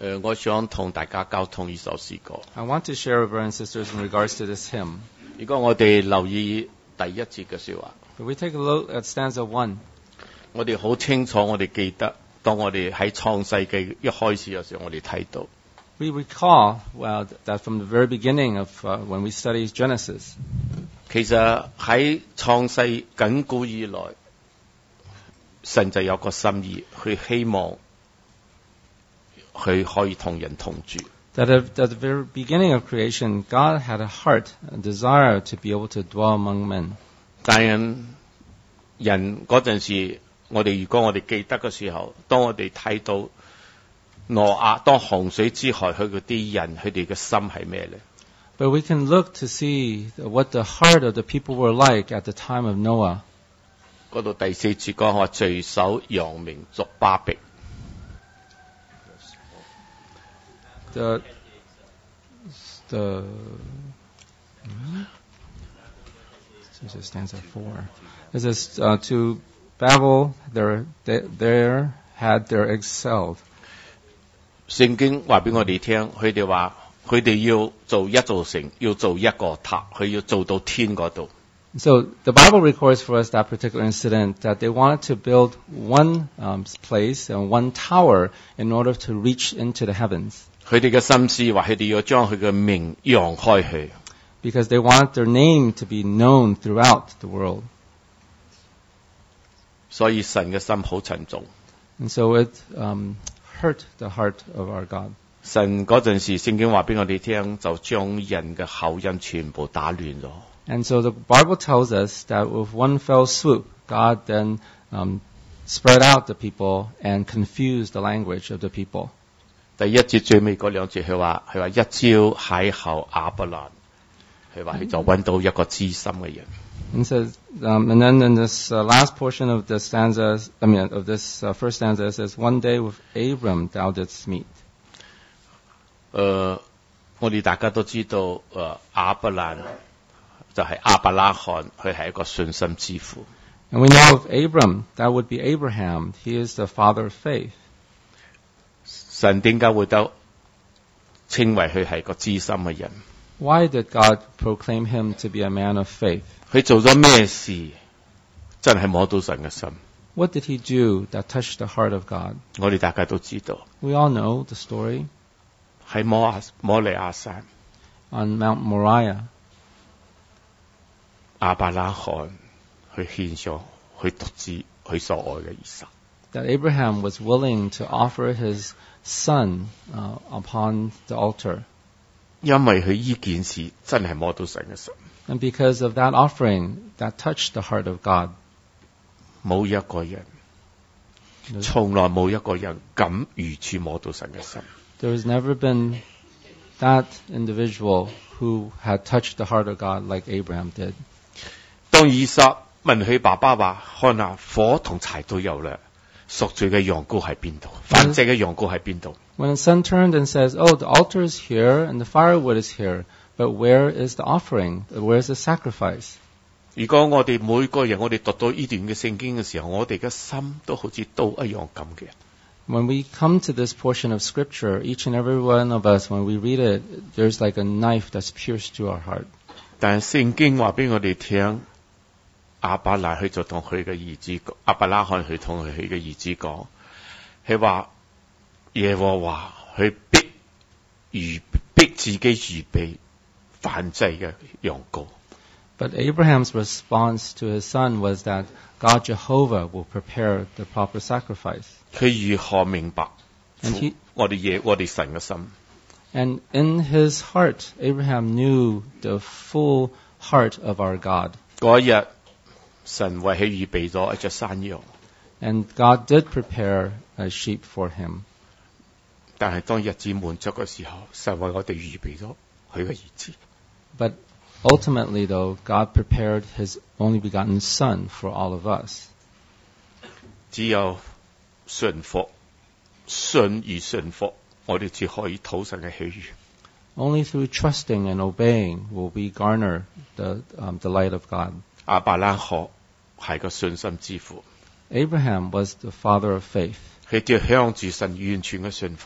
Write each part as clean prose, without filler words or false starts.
我想同大家交通呢首詩歌。 I want to share with brothers and sisters in regards to this hymn. 如果我哋留意第一節嘅說話， If we take a look at stanza 1, 我哋好清楚，我哋記得，當我哋喺創世紀一開始嘅時候，我哋睇到， we recall that from the very beginning of when we study Genesis, 其實喺創世亙古以來，神就有個心意，佢希望佢可以同人同住。 that at the very beginning of creation, God had a heart, a desire to be able to dwell among men. 但人嗰陣時，如果我哋記得嘅時候，當我哋睇到挪亞當洪水之後，佢嗰啲人，佢哋嘅心係咩咧？ But we can look to see what the heart of the people were like at the time of Noah. 嗰度第4節講話，聚首揚名作巴比。 This is stanza 4. It says, to Babel, there had there excelled. 聖經話俾我哋聽，佢哋話佢哋要做一座城，要做一個塔，佢要做到天嗰度。 So the Bible records for us that particular incident, that they wanted to build one place and one tower in order to reach into the heavens. 佢哋嘅心思話，佢哋要將佢嘅名揚開去。 Because they want their name to be known throughout the world. 所以神嘅心好沉重。 And so it hurt the heart of our God. 神嗰陣時，聖經話俾我哋聽，就將人嘅口音全部打亂咗。 And so the Bible tells us that with one fell swoop, God then spread out the people and confused the language of the people. 第一節最尾嗰兩節，佢話一朝邂逅亞伯蘭，佢話佢就揾到一個知心嘅人。 And says, and then in this last portion of the stanzas, of this first stanza, it says, "One day with Abram thou didst meet." 我哋大家都知道，亞伯蘭就係亞伯拉罕，佢係一個信心之父。 And we know of Abram, that would be Abraham. He is the father of faith. 神點解會得稱為佢係個知心嘅人？ Why did God proclaim him to be a man of faith? 佢做咗咩事，真係摸到神嘅心？ What did he do that touched the heart of God? 我哋大家都知道， We all know the story 喺摩利亞山， on Mount Moriah. 亞伯拉罕去獻上佢獨子佢所愛嘅以撒。 That Abraham was willing to offer his son upon the altar. 因為佢呢件事真係摸到神嘅心。 And because of that offering, that touched the heart of God. 冇一個人，從來冇一個人敢如此摸到神嘅心。 There has never been that individual who had touched the heart of God like Abraham did. 當以撒問佢爸爸話：看啊，火同柴都有啦，贖罪嘅羊羔喺邊度？燔祭嘅羊羔喺邊度？ When the son turned and says, "Oh, the altar is here and the firewood is here, but where is the offering? Where is the sacrifice?" 如果我哋每個人，我哋讀到呢段嘅聖經嘅時候，我哋嘅心都好似刀一樣咁嘅。 When we come to this portion of Scripture, each and every one of us, when we read it, there's like a knife that's pierced to our heart. 但係聖經話俾我哋聽，亞伯蘭佢就同佢嘅兒子講，亞伯拉罕佢同佢嘅兒子講，佢話耶和華佢逼自己預備燔祭嘅羊羔。 But Abraham's response to his son was that God Jehovah will prepare the proper sacrifice. 佢如何明白 And 我哋神嘅心？ And in his heart, Abraham knew the full heart of our God. 嗰一日，神為佢預備咗一隻山羊， And God did prepare a sheep for him. 但係當日子滿足嘅時候，神為我哋預備咗佢嘅兒子。 But ultimately, though, God prepared his only begotten son for all of us. 只有信與信服，我哋只可以討神嘅喜悅。 Only through trusting and obeying will we garner the delight of God. 亞伯拉罕係個信心之父， Abraham was the father of faith. 佢就向住神完全嘅信服。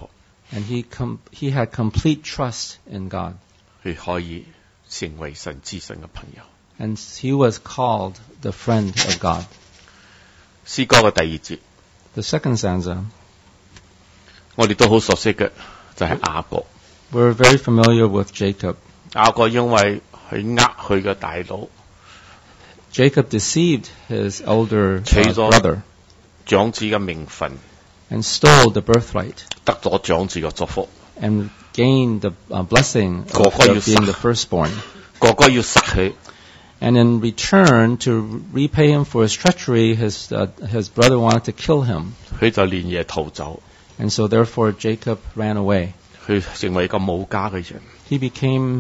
And he had complete trust in God. 佢可以成為神至神嘅朋友。 And he was called the friend of God. 詩歌嘅第二節， The second stanza, 我哋都好熟悉嘅，就係雅各。 we're very familiar with Jacob. 雅各因為佢佢嘅大佬， Jacob deceived his elder 取咗 brother 長子嘅名分， and stole the birthright 得咗長子嘅祝福。 and gained the blessing of 哥哥要 being 殺。 the firstborn. 哥哥要殺佢， And in return, to repay him for his treachery, his brother wanted to kill him. 佢就連夜逃走， And so therefore Jacob ran away. 佢成為一個冇家嘅人。 He became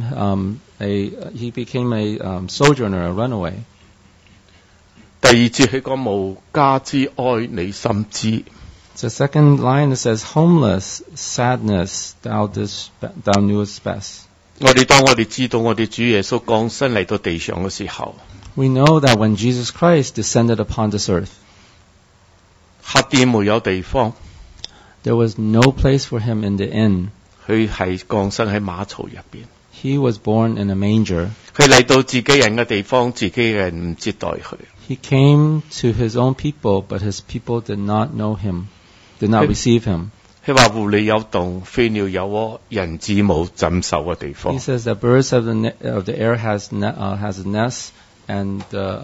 a sojourner, a runaway. 第二節佢講無家之哀你心知， The second line it says, "Homeless sadness thou knewest best." 當我哋知道我哋主耶穌降生嚟到地上嘅時候， We know that when Jesus Christ descended upon this earth, 客店沒有地方， there was no place for him in the inn. 佢係降生喺馬槽入邊。 He was born in a manger. 佢嚟到自己人嘅地方，自己人唔接待佢。 He came to his own people, but his people did not know him, did not receive him. 佢話狐狸有洞，飛鳥有窩，人子冇枕頭嘅地方 He。says that birds of the air has a nest, and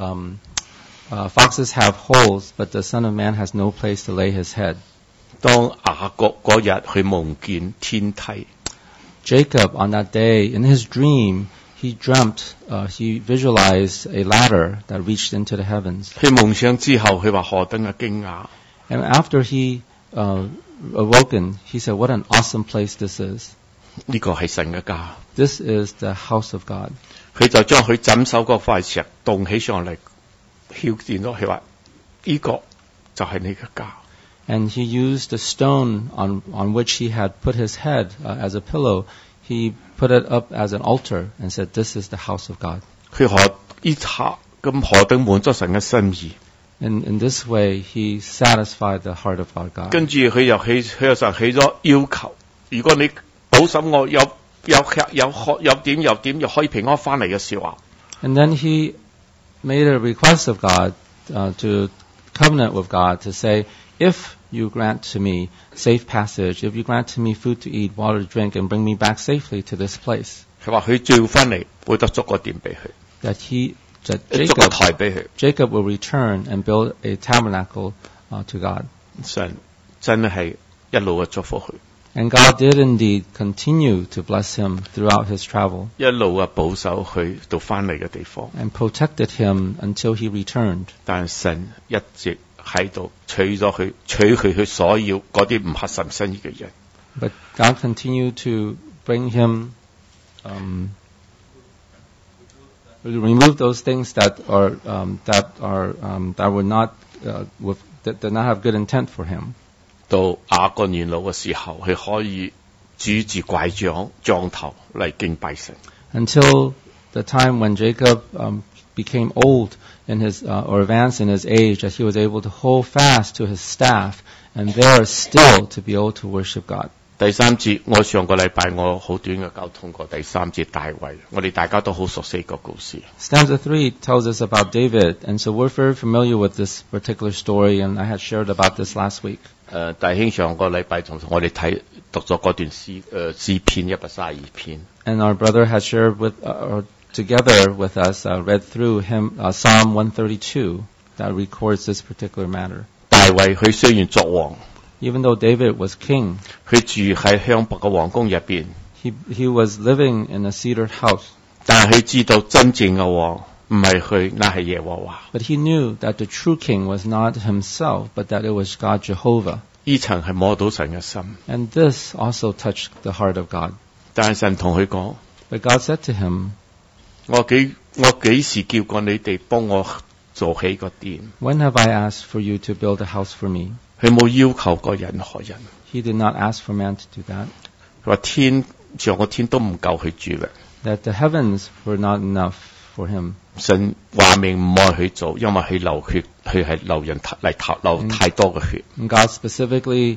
foxes have holes, but the Son of Man has no place to lay his head. 當雅各嗰日佢夢見天梯， Jacob, on that day, in his dream, he visualized a ladder that reached into the heavens. 佢夢想之後，佢話何等嘅驚訝！ And after he awoken, he said, "What an awesome place this is! 呢個係神嘅家。 This is the house of God." 佢就將佢枕手嗰塊石動起上嚟，挑戰咗佢話：呢個就係你嘅家。 And he used the stone on which he had put his head as a pillow. He put it up as an altar and said, "This is the house of God." 佢何等滿足神嘅心意。 And in this way, he satisfied the heart of our God. 跟住佢又向神起咗要求：如果你保守我有點又可以平安翻嚟嘅說話。 And then he made a request of God to covenant with God to say, "If you grant to me safe passage, if you grant to me food to eat, water to drink, and bring me back safely to this place," 佢話佢照翻嚟會得捉個殿俾佢， that 捉個台俾佢。 Jacob will return and build a tabernacle to God. 神真係一路嘅祝福佢， And God did indeed continue to bless him throughout his travel 一路嘅保守佢到翻嚟嘅地方。 and protected him until he returned. 但神一直喺度取佢所要嗰啲唔合神心意嘅人。 But God continued to bring him, remove those things that were not that did not have good intent for him. 到雅各年老嘅時候，佢可以拄住拐杖頭嚟敬拜神。 Until the time when Jacob became old in his or advanced in his age, that he was able to hold fast to his staff and there still to be able to worship God. 第三節，我上個禮拜我好短嘅交通過第三節大衛，我哋大家都好熟悉個故事。 Stanza 3 tells us about David, and so we're very familiar with this particular story, and I had shared about this last week. 大兄上個禮拜同我哋讀咗嗰段詩篇132篇。 And our brother had shared together with us, read through Psalm 132 that records this particular matter. 大衛佢雖然作王， Even though David was king, 佢住喺香柏嘅皇宮入邊， he was living in a cedared house. 但係佢知道真正嘅王唔係佢，乃係耶和華。 But he knew that the true king was not himself, but that it was God Jehovah. 呢層係摸到神嘅心， And this also touched the heart of God. 但係神同佢講： But God said to him, 我幾時叫過你哋幫我做起個殿？ "When have I asked for you to build a house for me?" 佢冇要求過任何人。 He did not ask for man to do that. 佢話上個天都唔夠佢住嘅。 That the heavens were not enough for him. 神話明唔愛佢做，因為佢流血，佢係流人流太多嘅血。 And God specifically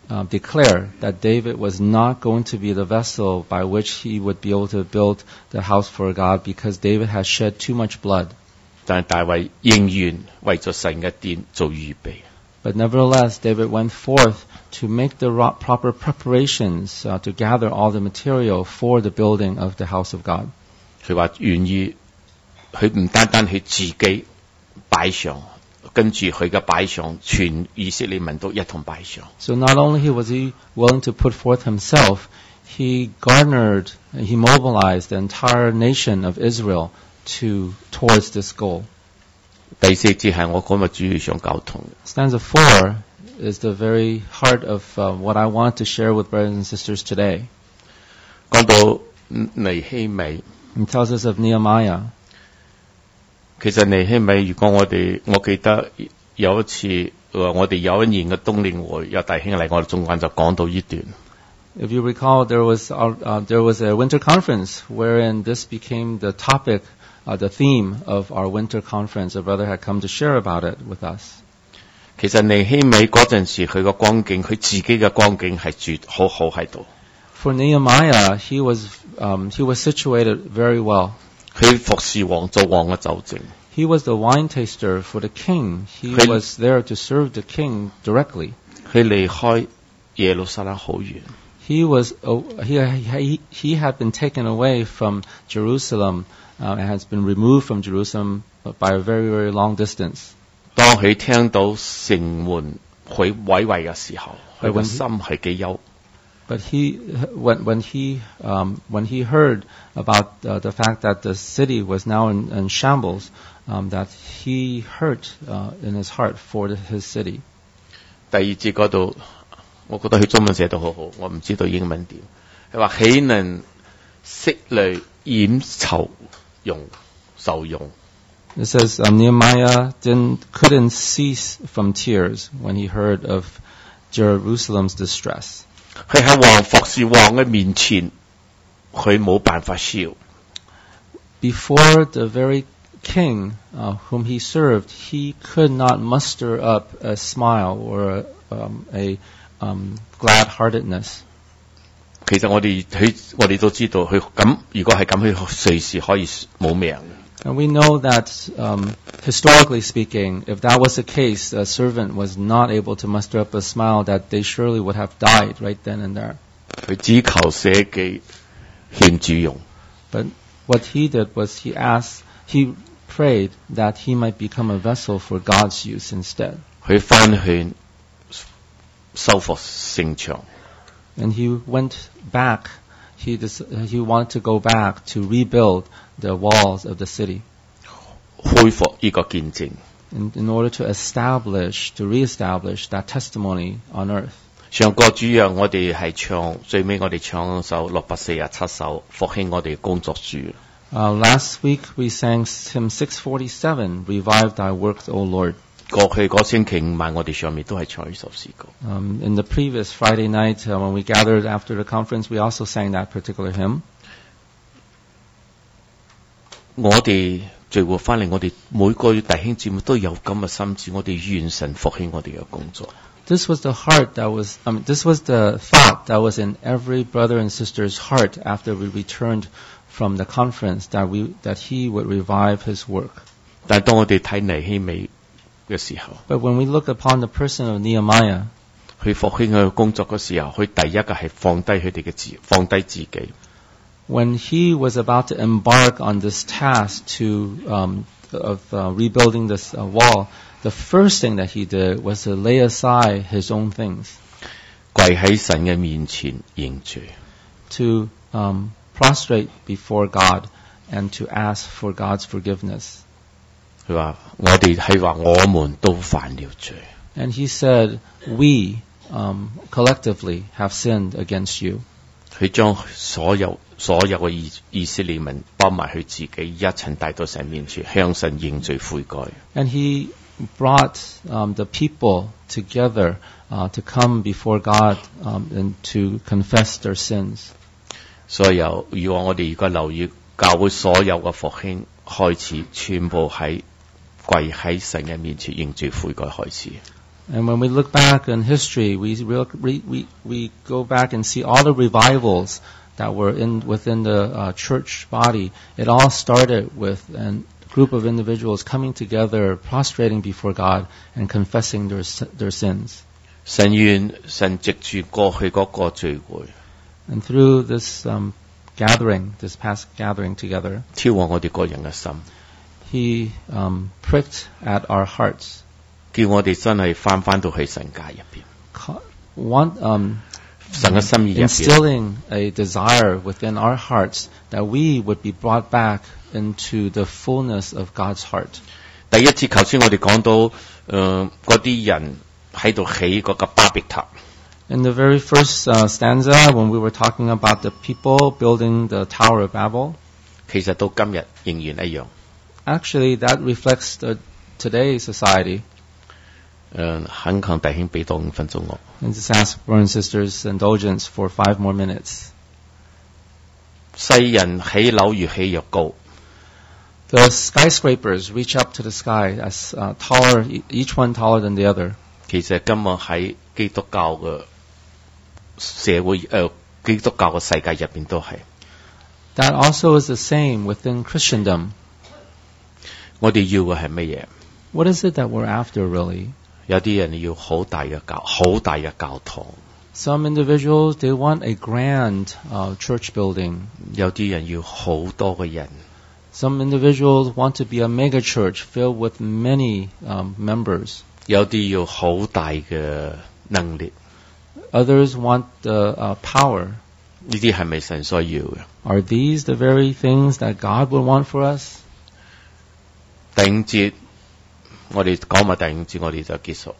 declare that David was not going to be the vessel by which he would be able to build the house for God because David has shed too much blood. 但係大衛仍然為咗神嘅殿做預備。 But nevertheless, David went forth to make the proper preparations to gather all the material for the building of the house of God. 佢話願意，佢唔單單佢自己擺上，跟住佢嘅擺上，全以色列民都一同擺上。 So not only was he willing to put forth himself, he mobilized the entire nation of Israel towards this goal. 第四節係我今日主要想交通。 Stanza 4 is the very heart of what I want to share with brothers and sisters today. 講到尼希米， It tells us of Nehemiah. 其實尼希米，如果我記得有一次，我哋有一年嘅冬令會，有弟兄嚟我哋中間就講到呢段。 If you recall, there was a winter conference wherein this became the topic, the theme of our winter conference. A brother had come to share about it with us. 其實尼希米嗰陣時，佢個光景，佢自己嘅光景係住好好喺度。 For Nehemiah, he was situated very well. 佢服侍王，做王嘅酒政。 He was the wine taster for the king. He was there to serve the king directly. 佢離開耶路撒冷好遠。 He had been taken away from Jerusalem and has been removed from Jerusalem by a very, very long distance. 當佢聽到城門佢毀壞嘅時候，佢個心係幾憂。 But when he heard about the fact that the city was now in shambles, that he hurt in his heart for his city. 第二節嗰度，我覺得佢中文寫得好好，我唔知道英文點。佢話豈能拭淚掩愁容愁容。 It says Nehemiah couldn't cease from tears when he heard of Jerusalem's distress. 佢喺王服侍王嘅面前，佢冇辦法笑。 Before the very king whom he served, he could not muster up a smile or a glad-heartedness. 其實我哋都知道，佢咁如果係咁，佢隨時可以冇命。 And we know that, historically speaking, if that was the case, a servant was not able to muster up a smile, that they surely would have died right then and there. 佢只求捨己獻主用。 But what he did was he prayed that he might become a vessel for God's use instead. 佢翻去修復城牆。 And he went back. He wanted to go back to rebuild the walls of the city. 恢復呢個見證。 In order to reestablish that testimony on earth. 上個主日我哋係唱，最尾我哋唱首647首復興我哋工作主。 Last week we sang hymn 647, Revive Thy Works, O Lord. 過去嗰星期五晚我哋上面都係唱呢首詩歌。 In the previous Friday night, when we gathered after the conference, we also sang that particular hymn. 我哋聚會翻嚟，我哋每個弟兄姊妹都有咁嘅心志，我哋願神復興我哋嘅工作。 This was the this was the thought that was in every brother and sister's heart after we returned from the conference, that he would revive his work. 但係當我哋睇尼希米嘅時候， But when we look upon the person of Nehemiah, 佢復興佢嘅工作嘅時候，佢第一個係放低自己。 when he was about to embark on this task of rebuilding this wall, the first thing that he did was to lay aside his own things. 跪喺神嘅面前認罪。 To prostrate before God and to ask for God's forgiveness. 佢話我們都犯了罪。 And he said, we collectively have sinned against you. 佢將所有嘅以色列民包埋佢自己一齊帶到神面前，向神認罪悔改。 And he brought the people together to come before God and to confess their sins. 所有如果我哋而家留意教會所有嘅復興開始，全部喺跪喺神嘅面前認罪悔改開始。 And when we look back in history, we go back and see all the revivals that were within the church body. It all started with a group of individuals coming together, prostrating before God, and confessing their sins. 神願神藉住過去嗰個聚會， And through this this past gathering together, 挑旺我哋個人嘅心， He pricked at our hearts, 叫我哋真係翻到去神界入邊，神嘅心意入邊。 instilling a desire within our hearts that we would be brought back into the fullness of God's heart. 第一節頭先我哋講到，嗰啲人喺度起嗰個巴比塔， In the very first stanza, when we were talking about the people building the Tower of Babel, 其實到今日仍然一樣。 actually that reflects today's society. 懇求弟兄俾多5分鐘我。 And just ask brothers and sisters indulgence for 5 more minutes. 世人起樓越起越高， The skyscrapers reach up to the sky as taller, each one taller than the other. 其實今日喺基督教嘅社會，基督教嘅世界入邊都係。 That also is the same within Christendom. 我哋要嘅係乜嘢？ What is it that we're after, really? 有啲人要好大嘅教堂， Some individuals, they want a grand church building. 有啲人要好多嘅人， Some individuals want to be a mega church filled with many members. 有啲要好大嘅能力。 Others want the power. 呢啲係咪神所要嘅？ Are these the very things that God would want for us? 第5節，我哋講埋第5節，我哋就結束。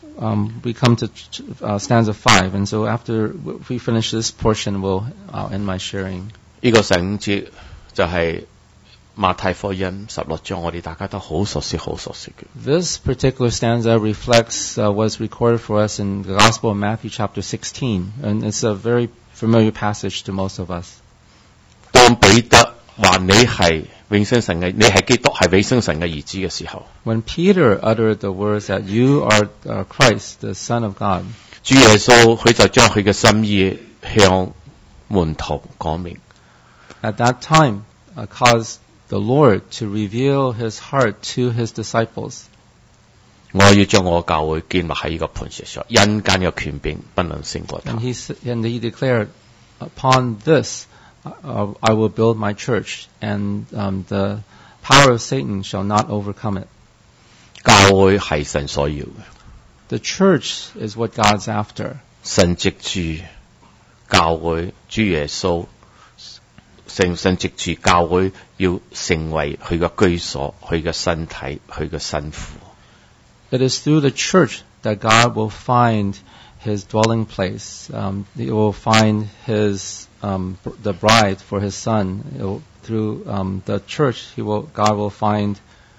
We come to stanza 5, and so after we finish this portion, I'll end my sharing. 呢個第5節就係馬太福音16章，我哋大家都好熟悉嘅。 This particular stanza reflects what's recorded for us in the Gospel of Matthew chapter 16, and it's a very familiar passage to most of us. 當彼得話你係永生神嘅，你係基督，係永生神嘅兒子嘅時候， When Peter uttered the words that you are Christ, the Son of God, 主耶穌佢就將佢嘅心意向門徒講明。 at that time caused the Lord to reveal his heart to his disciples. 我要將我嘅教會建立喺呢個磐石上，陰間嘅權柄不能勝過他。 And he declared, upon this I will build my church, and the power of Satan shall not overcome it. 教會係神所要嘅， The church is what God's after. 神藉住教會，主耶穌神藉住教會要成為佢嘅居所，佢嘅身體，佢嘅新婦。 It is through the church that God will find his dwelling place. He will find his the bride for his son. Through the church, God will find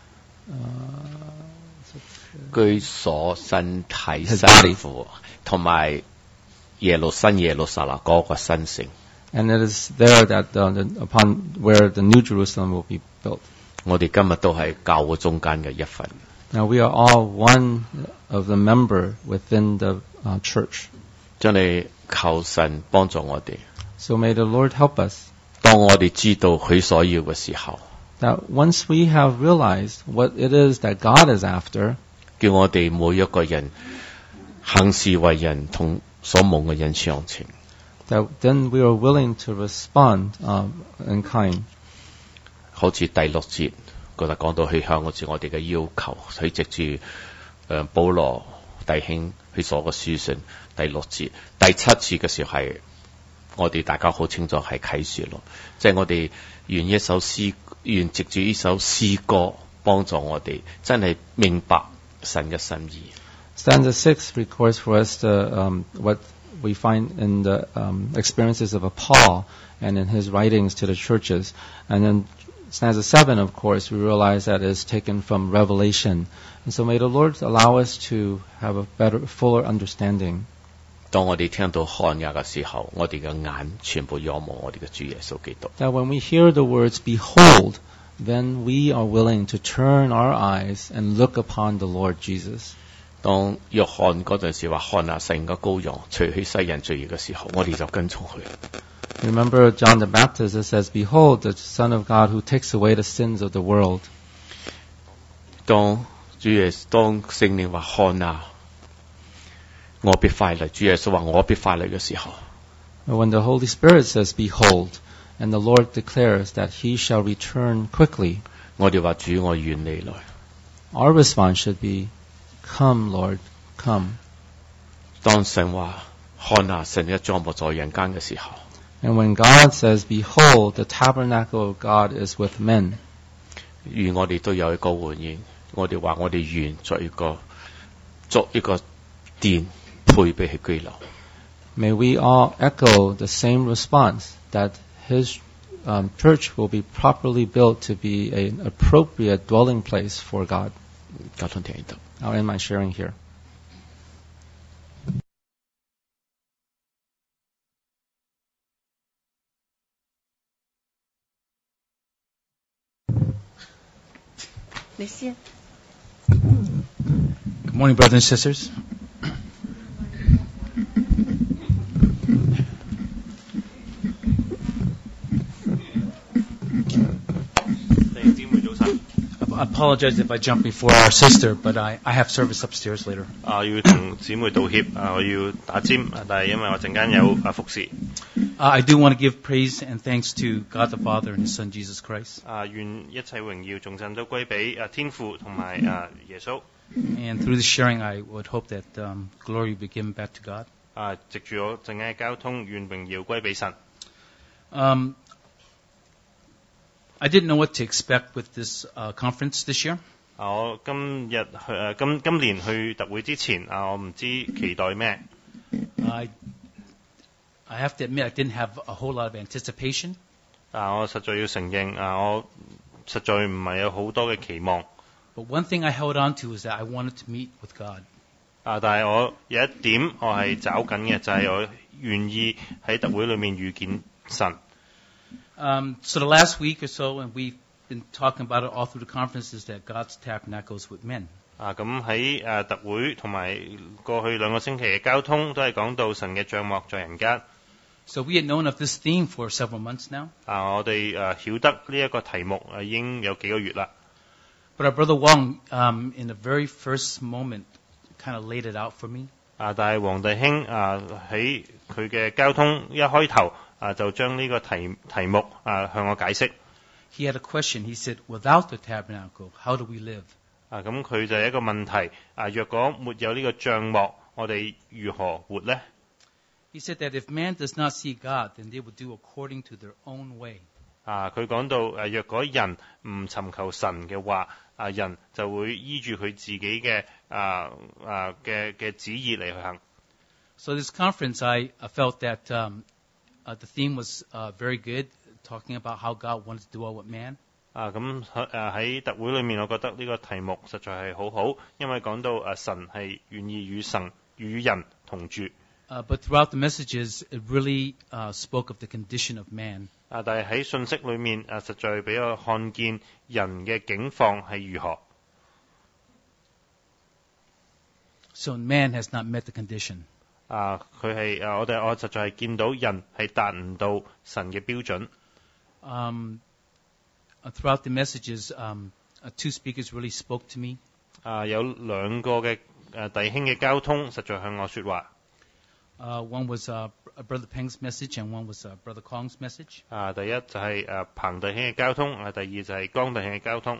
居所、身體、 His 新 body. 婦，同埋耶路撒冷嗰個新城。 and it is there that upon where the New Jerusalem will be built. 我哋今日都係教會中間嘅一份。 Now we are all one of the member within the church. 真係求神幫助我哋。 So may the Lord help us. 當我哋知道佢所要嘅時候， That once we have realized what it is that God is after, 叫我哋每一個人行事為人同所夢嘅人相稱。 that then we are willing to respond in kind. 好似第6節嗰度講到佢向我哋嘅要求，佢藉住保羅弟兄佢所嘅書信第6節，第7節嘅時候係我哋大家好清楚係啟示咯，即係我哋願藉住呢首詩歌幫助我哋真係明白神嘅心意。 Stanza 6 records for us what we find in the experiences of Paul and in his writings to the churches. And then stanza 7, of course, we realize that is taken from Revelation. And so may the Lord allow us to have a fuller understanding. 當我哋聽到看呀嘅時候，我哋嘅眼全部仰望我哋嘅主耶穌基督。 That when we hear the words, behold, then we are willing to turn our eyes and look upon the Lord Jesus. 當約翰嗰陣時話看啊神嘅羔羊除去世人罪孽嘅時候，我哋就跟從佢。 Remember John the Baptist, it says, "Behold, the Son of God who takes away the sins of the world." 當聖靈話看啊，我必快嚟，主耶穌話我必快嚟嘅時候， When the Holy Spirit says, "Behold," and the Lord declares that He shall return quickly, 我哋話主我願你來。 our response should be, "Come, Lord, come." 當神話看啊神嘅帳幕在人間嘅時候， And when God says, "Behold, the tabernacle of God is with men," 願我哋都有一個回應，我哋話我哋願作一個殿配俾佢居留。 may we all echo the same response, that His church will be properly built to be an appropriate dwelling place for God. 交通聽到。 I'll end my sharing here. Good morning, brothers and sisters. I apologize if I jump before our sister, but I have service upstairs later. 要同姊妹道歉，我要打尖，但係因為我陣間有服侍。 I do want to give praise and thanks to God the Father and His Son Jesus Christ. 願一切榮耀頌讚都歸俾天父同埋耶穌。 And through this sharing, I would hope that glory be given back to God. 藉住我陣間嘅交通，願榮耀歸俾神。 I didn't know what to expect with this conference this year. 我今年去特會之前，我唔知期待咩。 I have to admit I didn't have a whole lot of anticipation. 我實在要承認，我實在唔係有好多嘅期望。 But one thing I held on to is that I wanted to meet with God. 但係我有一點我係找緊嘅，就係我願意喺特會裏面遇見神。 So the last week or so, and we've been talking about it all through the conference, is that God's tabernacle is with men. 咁喺特會同埋過去2個星期嘅交通都係講到神嘅帳幕在人間。 So we had known of this theme for several months now. 我哋曉得呢一個題目已經有幾個月啦。 But our brother Wong, in the very first moment, kind of laid it out for me. 但係黃弟兄喺佢嘅交通一開頭就將呢個題目向我解釋。 He had a question. He said, "Without the tabernacle, how do we live?" 咁佢就係一個問題。若果沒有呢個帳幕，我哋如何活呢？ He said that if man does not see God, then they will do according to their own way. 佢講到若果人唔尋求神嘅話，人就會依住佢自己嘅旨意嚟去行。 So this conference, I felt that the theme was very good, talking about how God wanted to dwell with man. 咁喺特會裏面，我覺得呢個題目實在係好好，因為講到神係願意與人同住。 But throughout the messages, it really spoke of the condition of man. 但係喺信息裏面實在俾我看見人嘅境況係如何。 So man has not met the condition. 佢係我實在係見到人係達唔到神嘅標準。 Throughout the messages, 2 speakers really spoke to me. 有2個嘅弟兄嘅交通實在向我說話。 One was Brother Peng's message, and one was Brother Kong's message. 第一就係彭弟兄嘅交通，第二就係江弟兄嘅交通。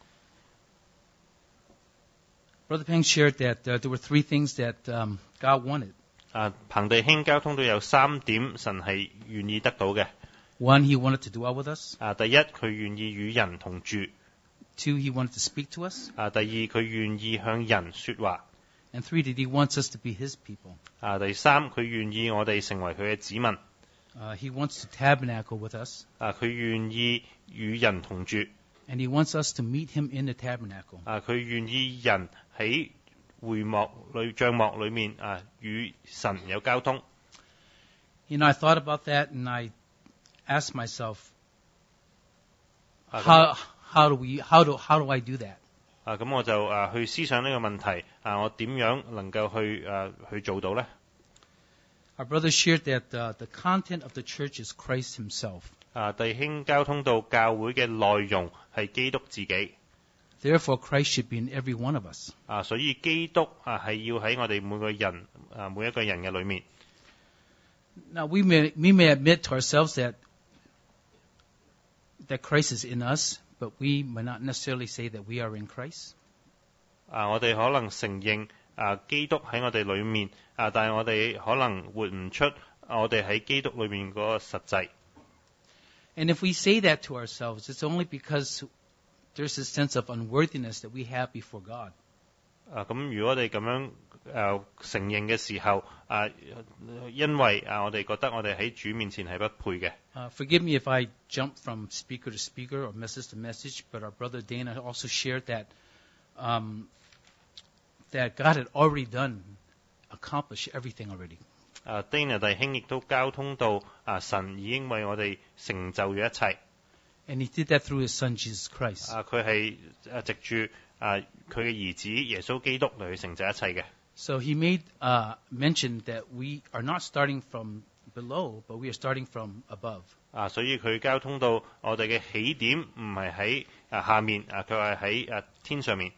Brother Peng shared that there were 3 things that God wanted. 彭弟兄交通都有3點神係願意得到嘅。 1, He wanted to dwell with us. 第一，佢願意與人同住。 2, He wanted to speak to us. 第二，佢願意向人說話。 And 3, that He wants us to be His people. 第三，佢願意我哋成為佢嘅子民。 He wants to tabernacle with us. 佢願意與人同住。 And He wants us to meet Him in the tabernacle. 佢願意人喺帳幕裏面與神有交通。 You know, I thought about that, and I asked myself, how do I do that? 咁我就去思想呢個問題，我點樣能夠去做到呢？ Our brother shared that the content of the church is Christ himself. 弟兄交通到教會嘅內容係基督自己。 Therefore, Christ should be in every one of us. 所以基督係要喺我哋每一個人嘅裏面。 Now, we may admit to ourselves that Christ is in us, but we may not necessarily say that we are in Christ. 我哋可能承認基督喺我哋裏面，但係我哋可能活唔出我哋喺基督裏面嗰個實際。 And if we say that to ourselves, it's only because there's a sense of unworthiness that we have before God. 咁如果我哋咁樣承認嘅時候，因為我哋覺得我哋喺主面前係不配嘅。 Forgive me if I jump from speaker to speaker or message to message, but our brother Dana also shared that that God had already accomplished everything already. Dana 弟兄亦都交通到神已經為我哋成就咗一切。 And he did that through his son, Jesus Christ. 佢係藉住佢嘅兒子耶穌基督嚟去成就一切嘅。 So he made mention that we are not starting from below, but we are starting from above. 所以佢交通到我哋嘅起點唔係喺下面，佢係喺天上面。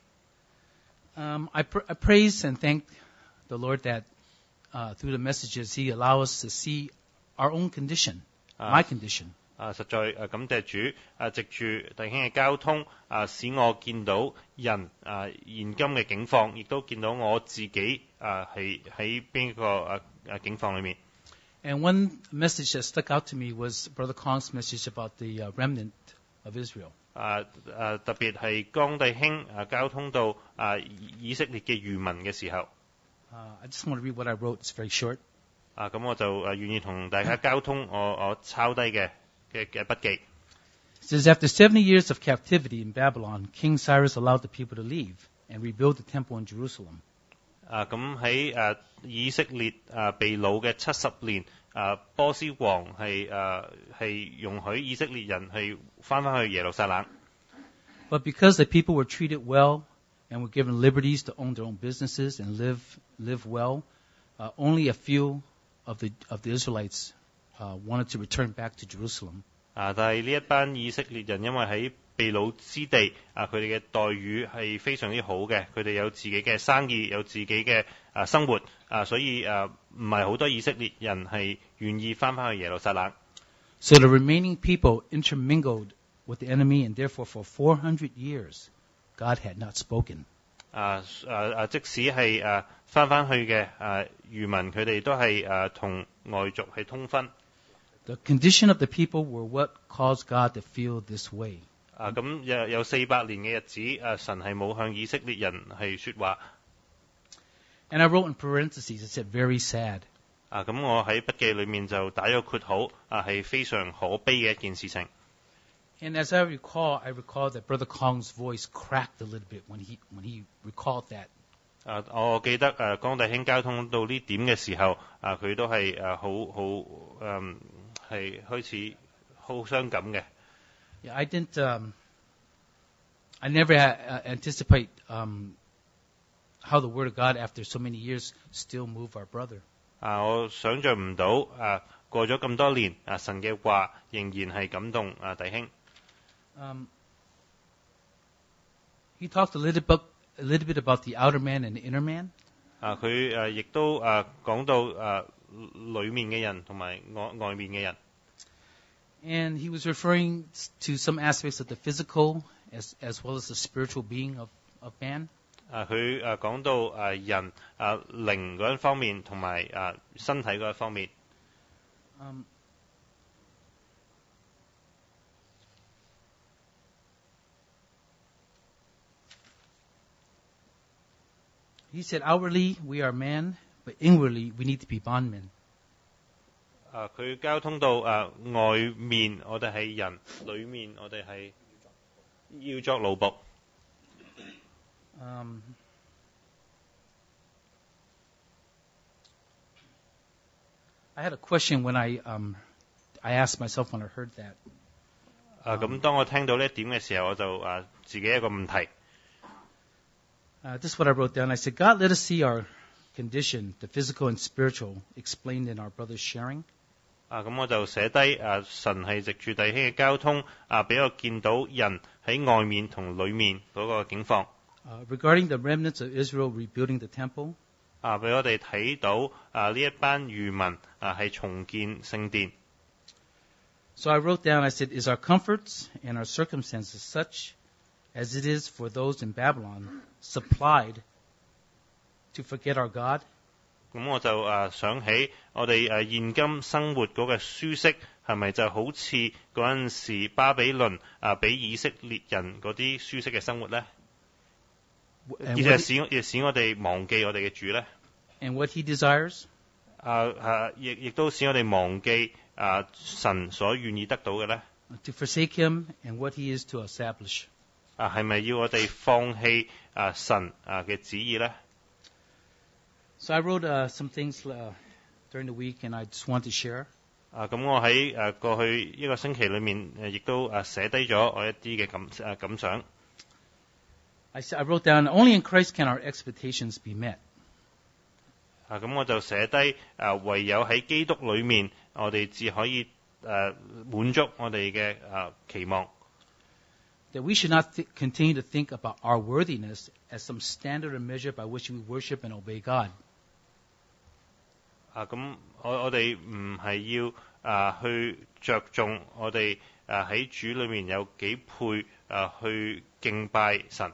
I praise and thank the Lord that through the messages He allows us to see our own condition, my condition. 實在感謝主，藉住弟兄嘅交通，使我見到人現今嘅境況，亦都見到我自己係喺邊個境況裏面。 And one message that stuck out to me was Brother Kong's message about the remnant of Israel. 特別係江弟兄交通到以色列嘅餘民嘅時候。 I just want to read what I wrote. It's very short. 咁我就願意同大家交通我抄低嘅筆記。 It says, after 70 years of captivity in Babylon, King Cyrus allowed the people to leave and rebuild the temple in Jerusalem. 咁喺以色列被擄嘅70年，波斯王係容許以色列人係翻去耶路撒冷。 But because the people were treated well and were given liberties to own their own businesses and live well, only a few of the Israelites wanted to return back to Jerusalem. 但係呢一班以色列人因為喺被擄之地，佢哋嘅待遇係非常之好嘅，佢哋有自己嘅生意，有自己嘅生活，所以唔係好多以色列人係願意翻去耶路撒冷。 So the remaining people intermingled with the enemy, and therefore for 400 years, God had not spoken. 即使係翻去嘅餘民，佢哋都係同外族係通婚。 The condition of the people were what caused God to feel this way. 咁有400年嘅日子，神係冇向以色列人係說話。 And I wrote in parentheses, it said very sad. 咁我喺筆記裏面就打咗括號，係非常可悲嘅一件事情。 And as I recall that Brother Kong's voice cracked a little bit when he recalled that. 我記得江弟兄交通到呢點嘅時候，佢都係係開始好傷感嘅。 Yeah, I never anticipate how the Word of God, after so many years, still move our brother. 我想象唔到過咗咁多年，神嘅話仍然係感動弟兄。 He talked a little bit about the outer man and the inner man. 佢亦都講到裏面嘅人同埋外面嘅人。 And he was referring to some aspects of the physical as well as the spiritual being of man. 佢講到人靈嗰一方面同埋身體嗰一方面。 He said, outwardly we are man, but inwardly we need to be bondmen. 佢交通到外面我哋係人，裏面我哋係要作奴僕。 I had a question when I asked myself when I heard that. 咁當我聽到呢一點嘅時候，我就自己一個問題。 This is what I wrote down. I said, God, let us see our condition, the physical and spiritual, explained in our brother's sharing. 咁我就寫低神係藉住弟兄嘅交通俾我見到人喺外面同裏面嗰個境況。 Regarding the remnants of Israel rebuilding the temple, 俾我哋睇到呢一班餘民係重建聖殿。 So I wrote down, I said, is our comforts and our circumstances such as it is for those in Babylon supplied to forget our God? 咁我就想起我哋現今生活嗰個舒適係咪就好似嗰陣時巴比倫俾以色列人嗰啲舒適嘅生活呢？而且使我哋忘記我哋嘅主呢？ And what he desires? 亦都使我哋忘記神所願意得到嘅呢？ To forsake him and what he is to establish. 係咪要我哋放棄神嘅旨意呢？ So I wrote some things during the week, and I just want to share. 咁我喺過去一個星期裏面亦都寫低咗我一啲嘅感想。 I wrote down, only in Christ can our expectations be met. 咁我就寫低唯有喺基督裏面，我哋至可以滿足我哋嘅期望。 That we should not continue to think about our worthiness as some standard or measure by which we worship and obey God. 咁我哋唔係要去着重我哋喺主裏面有幾配去敬拜神。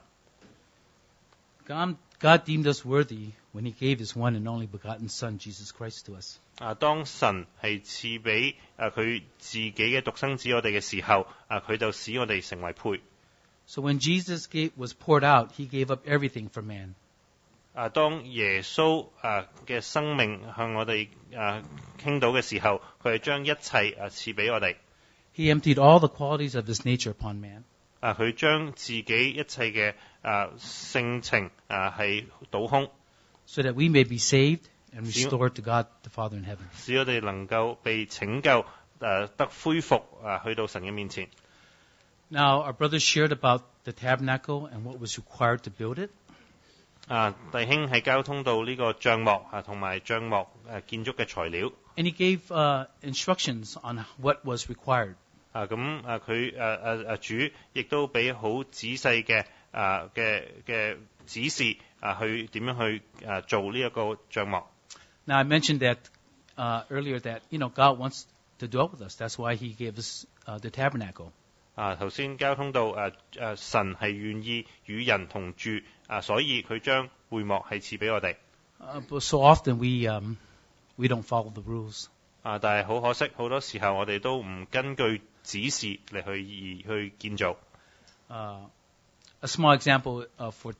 God deemed us worthy when He gave His one and only begotten Son, Jesus Christ, to us. 當神係賜俾佢自己嘅獨生子我哋嘅時候，佢就使我哋成為配。 So when Jesus was poured out, He gave up everything for man. 當耶穌嘅生命向我哋傾倒嘅時候，佢係將一切賜俾我哋。 He emptied all the qualities of His nature upon man. 佢將自己一切嘅性情係倒空， so that we may be saved and restored to God the Father in heaven. 使我哋能夠被拯救得恢復去到神嘅面前。 Now, our brothers shared about the tabernacle and what was required to build it. 弟兄係交通到呢個帳幕同埋帳幕建築嘅材料。 And he gave instructions on what was required. 佢主亦都俾好仔細嘅指示去點樣去做呢一個帳幕。 Now, I mentioned that earlier that, God wants to dwell with us. That's why He gave us the tabernacle. 頭先交通到神係願意與人同住所以佢將會幕係賜俾我哋。 But so often we don't follow the rules. 但係好可惜，好多時候我哋都唔根據指示嚟去建造。 A small example for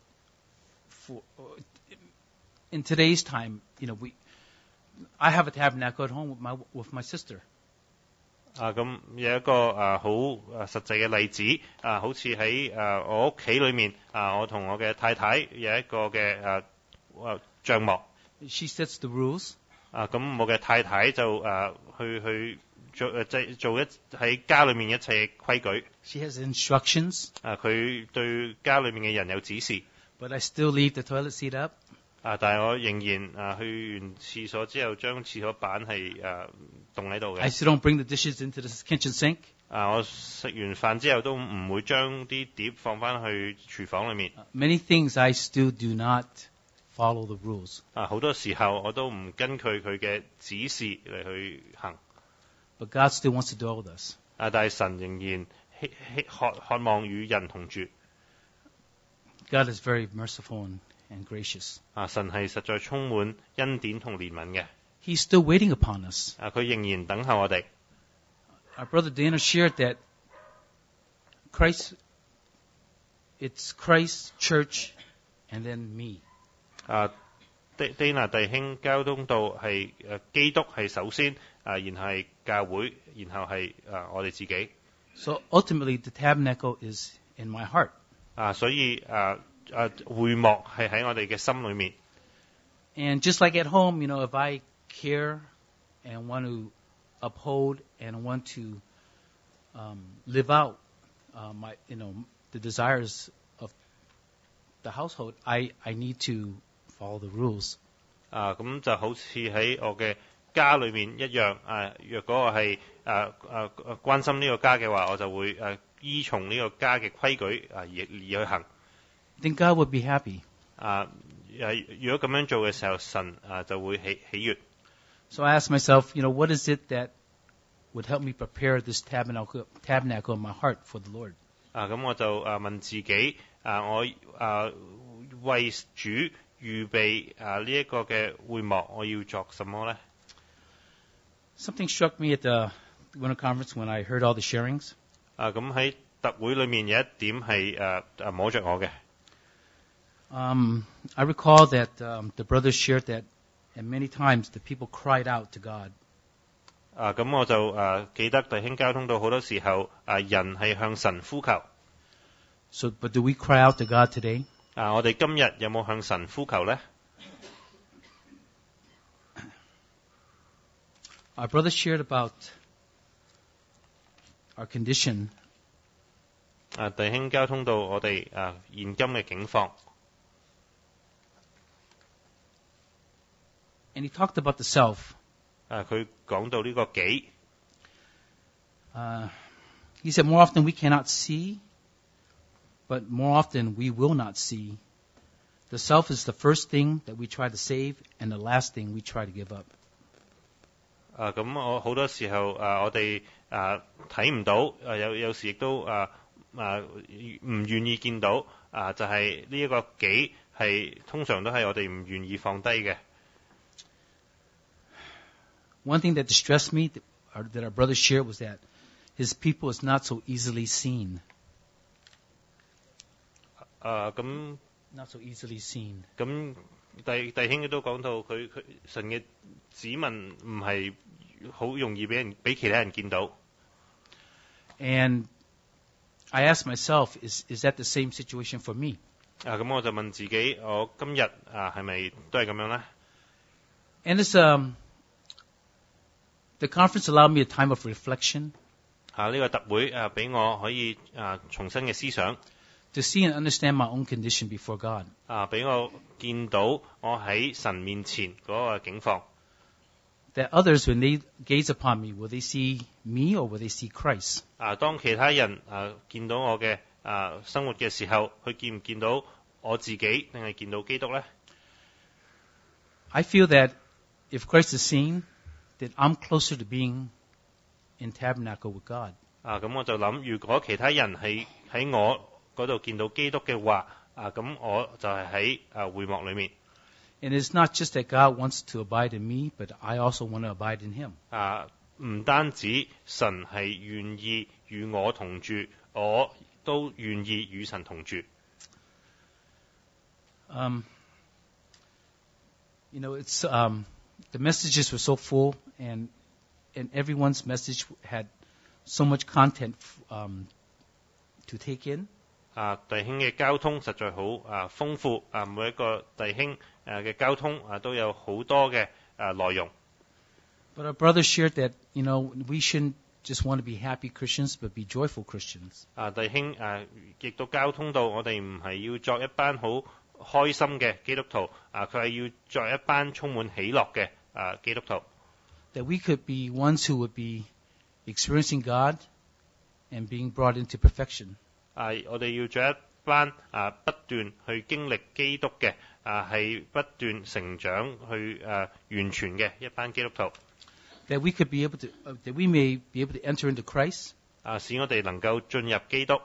in today's time, I have a tabernacle at home with my sister. 咁有一個好實際嘅例子好似喺我屋企裏面我同我嘅太太有一個嘅帳幕。 She sets the rules. 咁我嘅太太就去做喺家裏面一切規矩。 She has instructions. 佢對家裏面嘅人有指示。 But I still leave the toilet seat up. 但係我仍然去完廁所之後，將廁所板係棟喺度嘅。 I still don't bring the dishes into the kitchen sink. 我食完飯之後都唔會將啲碟放翻去廚房裏面。 Many things I still do not follow the rules. 好多時候我都唔根據佢嘅指示嚟去行。 But God still wants to dwell with us. 但係神仍然渴望與人同住。 God is very merciful and gracious. 神係實在充滿恩典同憐憫嘅。 He's still waiting upon us. 佢仍然等候我哋。 Our brother Dana shared that it's Christ, church, and then me. Dana 弟兄交通到係基督係首先，然後係教會，然後係我哋自己。 So ultimately, the tabernacle is in my heart. 所以會幕係喺我哋嘅心裏面。 And just like at home, if I care and want to uphold and want to live out the desires the household, I need to follow the rules. 咁就好似喺我嘅家裏面一樣。若果我係關心呢個家嘅話，我就會依從呢個家嘅規矩而去行。 Then God would be happy. 如果咁樣做嘅時候，神就會喜悅。 So I asked myself, what is it that would help me prepare this tabernacle in my heart for the Lord? 咁我就問自己，我為主預備呢一個嘅會幕，我要作什麼呢？ Something struck me at the winter conference when I heard all the sharings. 咁喺特會裏面有一點係摸着我嘅。 I recall that the brothers shared that, and many times the people cried out to God. 咁我就記得弟兄交通到好多時候，人係向神呼求。 So, but do we cry out to God today? 我哋今日有冇向神呼求呢？ Our brothers shared about our condition. 弟兄交通到我哋現今嘅境況。 And he talked about the self. 佢講到呢個己。 He said more often we cannot see, but more often we will not see. The self is the first thing that we try to save, and the last thing we try to give up. 咁我好多時候我哋睇唔到，有時亦都唔願意見到，就係呢一個己係通常都係我哋唔願意放低嘅。 One thing that distressed me that our brother shared was that his people is not so easily seen. 咁 Not so easily seen. 咁弟兄都講到佢神嘅子民唔係好容易俾其他人見到。 And I asked myself, is that the same situation for me? 咁我就問自己，我今日係咪都係咁樣呢？ And this the conference allowed me a time of reflection. 呢個特會俾我可以重新嘅思想。 To see and understand my own condition before God. 俾我見到我喺神面前嗰個境況。 That others, when they gaze upon me, will they see me or will they see Christ? 當其他人見到我嘅生活嘅時候，佢見唔見到我自己，定係見到基督呢？ I feel that if Christ is seen, that I'm closer to being in tabernacle with God. 咁我就諗，如果其他人係喺我嗰度見到基督嘅話，咁我就係喺會幕裏面。 And it's not just that God wants to abide in me, but I also want to abide in Him. 唔單止神係願意與我同住，我都願意與神同住。 It's the messages were so full, and everyone's message had so much content to take in. 弟兄嘅交通實在好豐富，每一個弟兄嘅交通都有好多嘅內容。 But our brothers shared that, we shouldn't just want to be happy Christians, but be joyful Christians. 弟兄亦都交通到我哋唔係要作一班好開心嘅基督徒，佢係要作一班充滿喜樂嘅基督徒。 That we could be ones who would be experiencing God and being brought into perfection. 我哋要做一班不斷去經歷基督嘅，係不斷成長去完全嘅一班基督徒。 That we could be able to, that we may be able to enter into Christ. 使我哋能夠進入基督。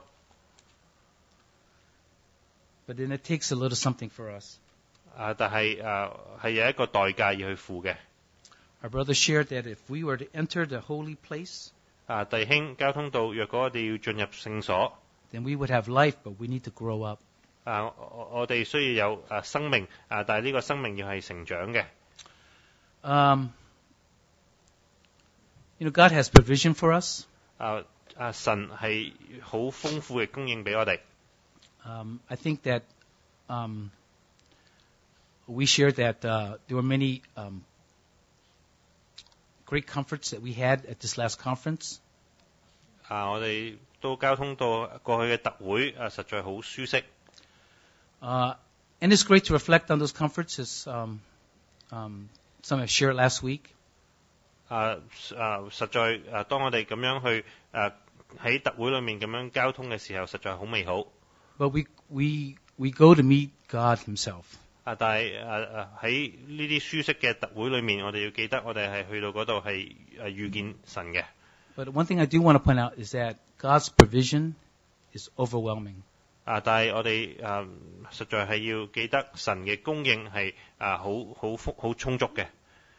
But then it takes a little something for us. 但係係有一個代價要去付嘅。 Our brother shared that if we were to enter the holy place, 弟兄交通到，若果我哋要進入聖所， then we would have life, but we need to grow up. 我哋需要有生命，但係呢個生命要係成長嘅。 God has provision for us. 神係好豐富嘅供應俾我哋。 I think that we shared that there were many great comforts that we had at this last conference. 我哋都交通到過去嘅特會，實在好舒適。 And it's great to reflect on those comforts, as some have shared last week. 實在當我哋咁樣去喺特會裏面咁樣交通嘅時候，實在好美好。 But we go to meet God Himself. 但係喺呢啲舒適嘅特會裏面，我哋要記得我哋係去到嗰度係遇見神嘅。 But one thing I do want to point out is that God's provision is overwhelming. 但係我哋實在係要記得神嘅供應係好充足嘅。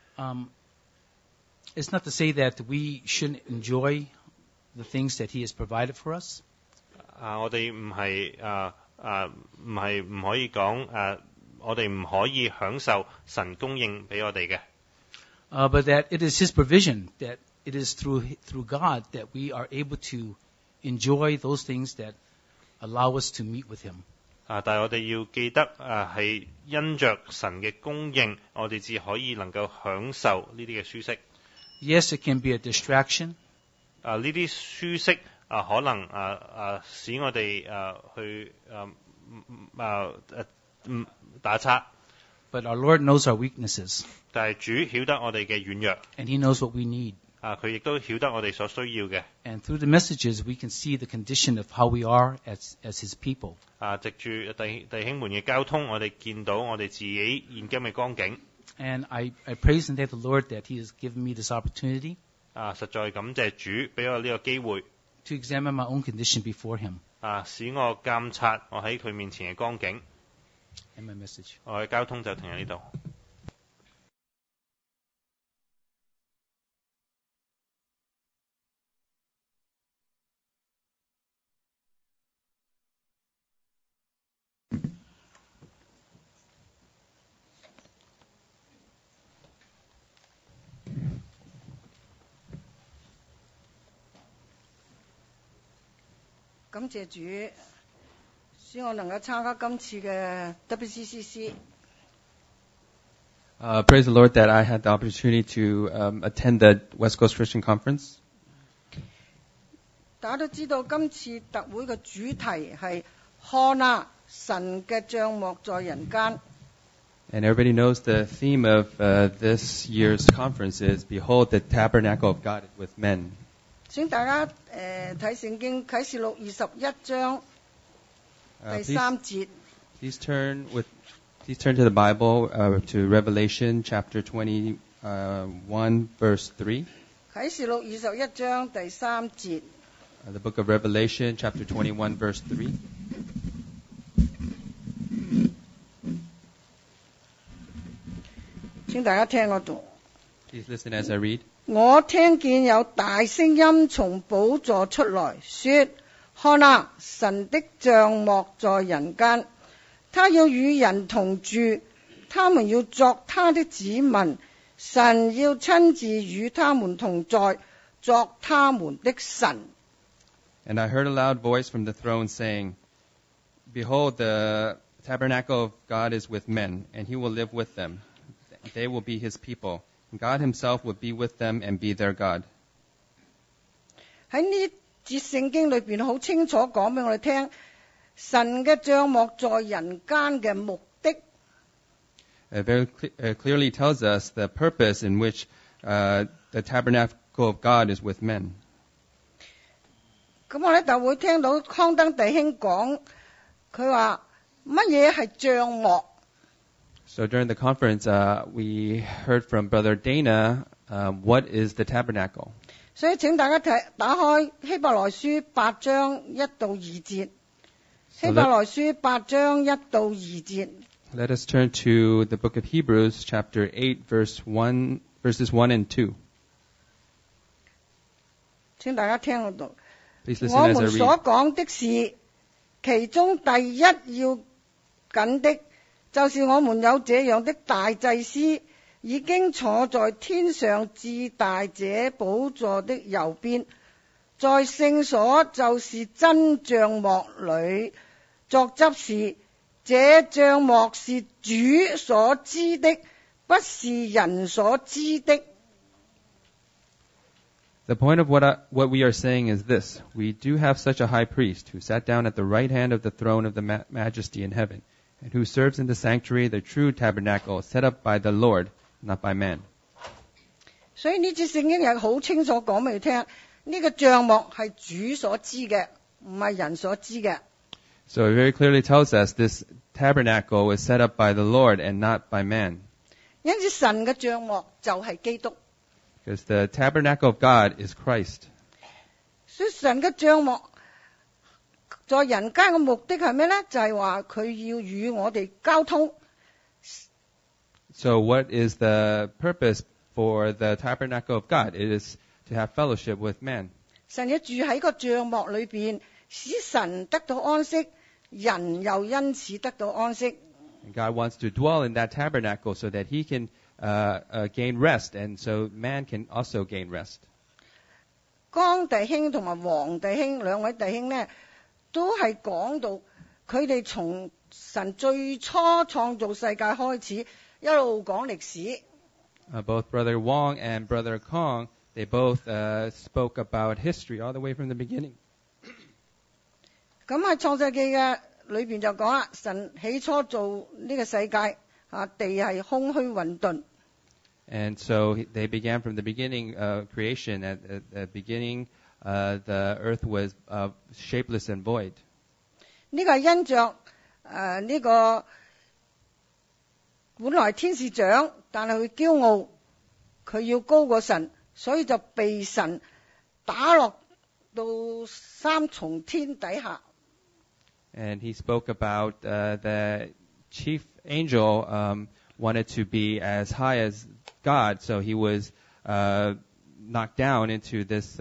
It's not to say that we shouldn't enjoy the things that He has provided for us. 我哋唔可以講我哋唔可以享受神供應俾我哋嘅。 But that it is His provision, that it is through God that we are able to enjoy those things that allow us to meet with Him. 但係我哋要記得係因着神嘅供應，我哋至可以能夠享受呢啲嘅舒適。 Yes, it can be a distraction. 呢啲舒適可能使我哋去打岔。 But our Lord knows our weaknesses, 但係主曉得我哋嘅軟弱， and He knows what we need. 佢亦都曉得我哋所需要嘅。 And through the messages, we can see the condition of how we are as His people. 藉住弟兄們嘅交通，我哋見到我哋自己現今嘅光景。 And I praise and thank the Lord that He has given me this opportunity 實在感謝主俾我呢個機會， to examine my own condition before Him. 使我監察我喺佢面前嘅光景。 And my message. 我嘅交通就停喺呢度。 感謝主，使我能夠參加今次嘅 WCCC。 Praise the Lord that I had the opportunity to attend the West Coast Christian Conference. 大家都知道今次特會嘅主題係看啊，神嘅帳幕在人間。 And everybody knows the theme of this year's conference is Behold, the tabernacle of God is with men. 請大家睇聖經啟示錄21章第3節。 Please turn to the Bible to Revelation chapter 21, verse 3. 啟示錄21章第3節。 The book of Revelation chapter 21, verse 3. 請大家聽我讀。 Please listen as I read. 我聽見有大聲音從寶座出來，說：看啊，神的帳幕在人間，他要與人同住，他們要作他的子民，神要親自與他們同在，作他們的神。 And I heard a loud voice from the throne saying, Behold, the tabernacle of God is with men, and he will live with them. They will be his people. God himself will be with them and be their God. 喺呢節聖經裏邊好清楚講俾我哋聽，神嘅帳幕在人間嘅目的。 Very clearly tells us the purpose in which the tabernacle of God is with men. 咁我哋就會聽到康登弟兄講，佢話乜嘢係帳幕？ So during the conference, we heard from Brother Dana, what is the tabernacle? 所以請大家打開希伯來書8章1到2節。希伯來書8章1到2節。 Let us turn to the book of Hebrews, chapter 8, verses 1 and 2. 請大家聽我讀。 Please listen 我 as I 們所 read. 講的是，其中第一要緊的，就是我們有這樣的大祭司，已經坐在天上至大者寶座的右邊，在聖所就是真帳幕裏作執事。這帳幕是主所知的，不是人所知的。 The point of what we are saying is this. We do have such a high priest who sat down at the right hand of the throne of the majesty in heaven. and who serves in the sanctuary, the true tabernacle, set up by the Lord, not by man. 所以呢節聖經又好清楚講俾你聽，呢個帳幕係主所知嘅，唔係人所知嘅。 So it very clearly tells us this tabernacle was set up by the Lord and not by man. 因此神嘅帳幕就係基督， Because the tabernacle of God is Christ. 所以神嘅帳幕在人間嘅目的係咩呢？就係話佢要與我哋交通。 So what is the purpose for the tabernacle of God? It is to have fellowship with man. 神要住喺個帳幕裏邊，使神得到安息，人又因此得到安息。 And God wants to dwell in that tabernacle so that he can gain rest, and so man can also gain rest. 江弟兄同埋黃弟兄兩位弟兄呢，都係講到佢哋從神最初創造世界開始，一路講歷史。 Both Brother Wong and Brother Kong, they both spoke about history all the way from the beginning. 咁喺創世記嘅裏邊就講啦，神起初做呢個世界地係空虛混沌。 And so they began from the beginning creation. At the beginning, the earth was shapeless and void. 呢個係因着呢個本來天使長，但係佢驕傲，佢要高過神，所以就被神打落到三重天底下。 And he spoke about the chief angel wanted to be as high as God, so he was knocked down into this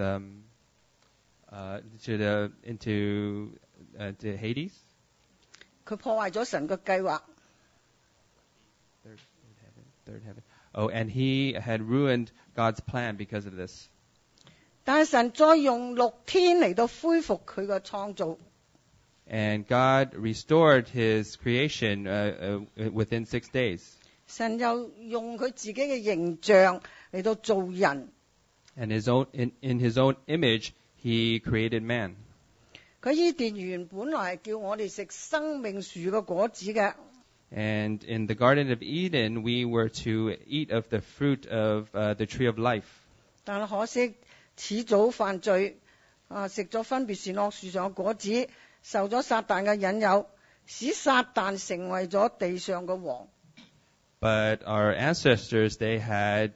into Hades. 佢破壞咗神嘅計劃。 Third heaven. Oh, and he had ruined God's plan because of this. 但係神再用6天嚟到恢復佢嘅創造。 And God restored his creation within 6 days. 神又用佢自己嘅形象嚟到做人。 And in his own image, he created man. 佢伊甸園本來係叫我哋食生命樹嘅果子嘅， And in the Garden of Eden, we were to eat of the fruit of the tree of life. 但係可惜始早犯罪，食咗分別善惡樹上嘅果子，受咗撒旦嘅引誘，使撒旦成為咗地上嘅王。 But our ancestors, they had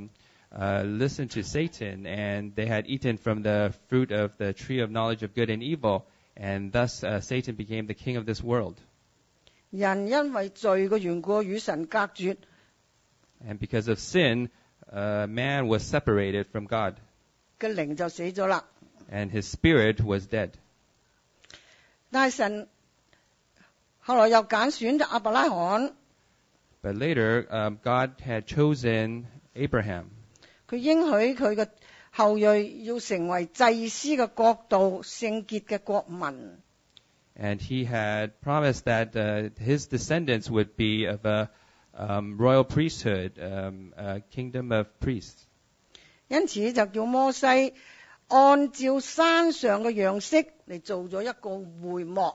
listened to Satan, and they had eaten from the fruit of the tree of knowledge of good and evil, and thus Satan became the king of this world. 人因為罪嘅緣故與神隔絕， And because of sin, man was separated from God, 嘅靈就死咗啦。 and his spirit was dead. 但係神後來又揀選咗亞伯拉罕， But later, God had chosen Abraham. 佢應許佢嘅後裔要成為祭司嘅國度、聖潔嘅國民。 And he had promised that his descendants would be of a royal priesthood, a kingdom of priests. 因此就叫摩西按照山上嘅樣式嚟做咗一個會幕。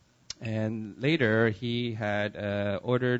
And later he had ordered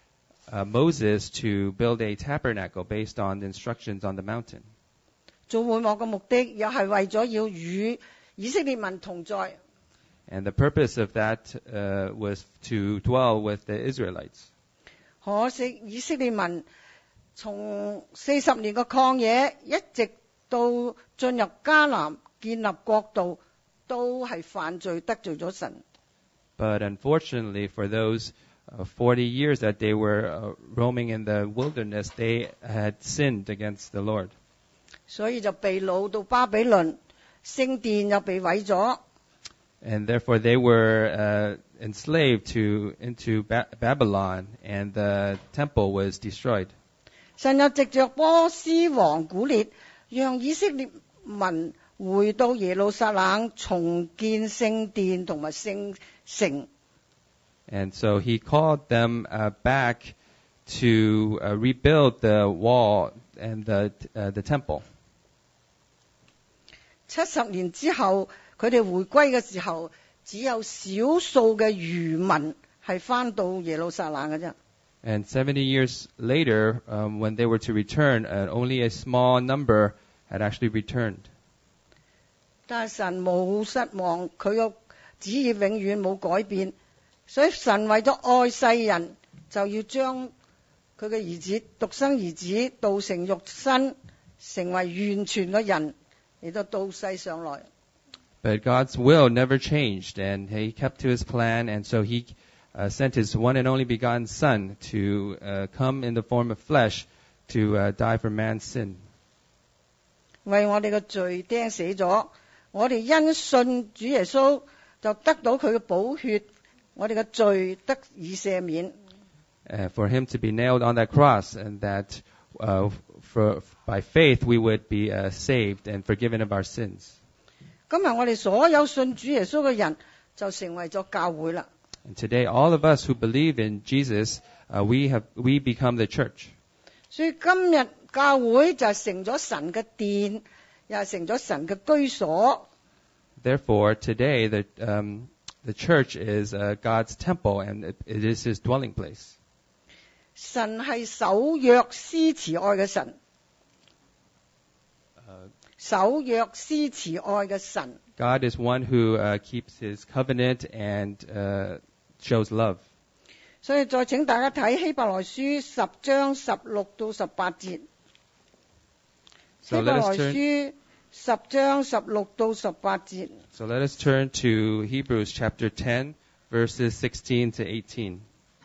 Moses to build a tabernacle based on the instructions on the mountain. 做會幕嘅目的又係為咗要與以色列民同在。 And the purpose of that was to dwell with the Israelites. 可惜以色列民從40年嘅曠野一直到進入迦南建立國度，都係犯罪得罪咗神。 But unfortunately for those 40 years that they were roaming in the wilderness, they had sinned against the Lord. 所以就被擄到巴比倫，聖殿又被毀咗。 And therefore they were enslaved into Babylon, and the temple was destroyed. 神又藉着波斯王古列，讓以色列民回到耶路撒冷，重建聖殿同埋聖城。 And so he called them back to rebuild the wall and the temple. 70年之後，佢哋回歸嘅時候，只有少數嘅餘民係翻到耶路撒冷嘅啫。 And 70 years later, when they were to return, only a small number had actually returned. 但係神冇失望，佢個旨意永遠冇改變，所以神為咗愛世人，就要將佢嘅兒子獨生兒子道成肉身，成為完全嘅人嚟到世上來。 But God's will never changed, and He kept to His plan, and so He sent His one and only begotten Son to come in the form of flesh to die for man's sin. 為我哋嘅罪釘死咗，我哋因信主耶穌就得到佢嘅寶血，我哋嘅罪得以赦免。 For Him to be nailed on that cross, and that by faith we would be saved and forgiven of our sins. 今日我哋所有信主耶穌嘅人就成為咗教會啦。 And today, all of us who believe in Jesus, we become the church. 所以今日教會就係成咗神嘅殿，又係成咗神嘅居所。 Therefore, today the church is God's temple, and it is His dwelling place. 神係守約施慈愛嘅神，守約施慈愛嘅神。 God is one who keeps His covenant and shows love. 所以再請大家睇希伯來書10章16到18節。希 So 伯 let 來 us turn. 書10章16到18節。 So let us turn to Hebrews chapter 10, verses 16 to 18.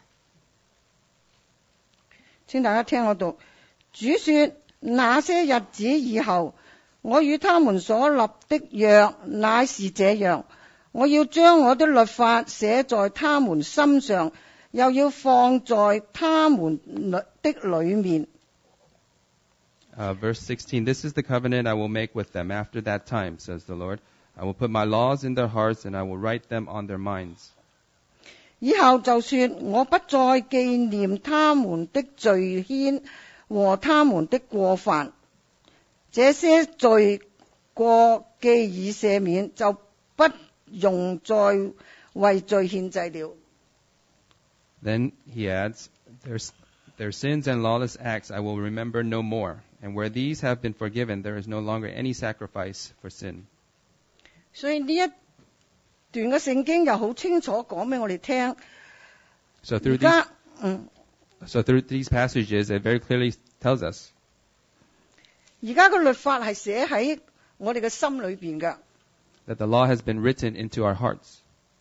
請大家聽我讀。主說：那些日子以後，我與他們所立的約乃是這樣，我要將我的律法寫在他們心上，又要放在他們的裏面。 Verse 16, This is the covenant I will make with them after that time, says the Lord. I will put my laws in their hearts, and I will write them on their minds. 以後就說：我不再紀念他們的罪愆和他們的過犯，這些罪過既已赦免，就不用再為罪獻祭了。 Then he adds, Their sins and lawless acts I will remember no more. And where these have been forgiven, there is no longer any sacrifice for sin. 所以呢一段嘅聖經又好清楚講俾我哋聽。 So 而 through 家 these passages, it very clearly tells us 而家嘅律法係寫喺我哋嘅心裏邊嘅。 that the law has been written into our hearts.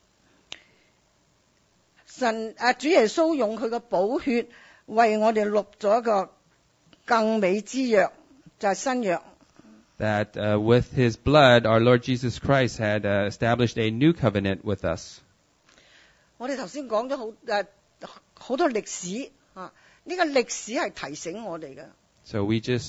主耶穌用佢嘅寶血為我哋立咗一個更美之約，就係新約。 That with His blood, our Lord Jesus Christ had established a new covenant with us. 我哋頭先講咗好多歷史啊，呢個歷史係提醒我哋嘅。 So we just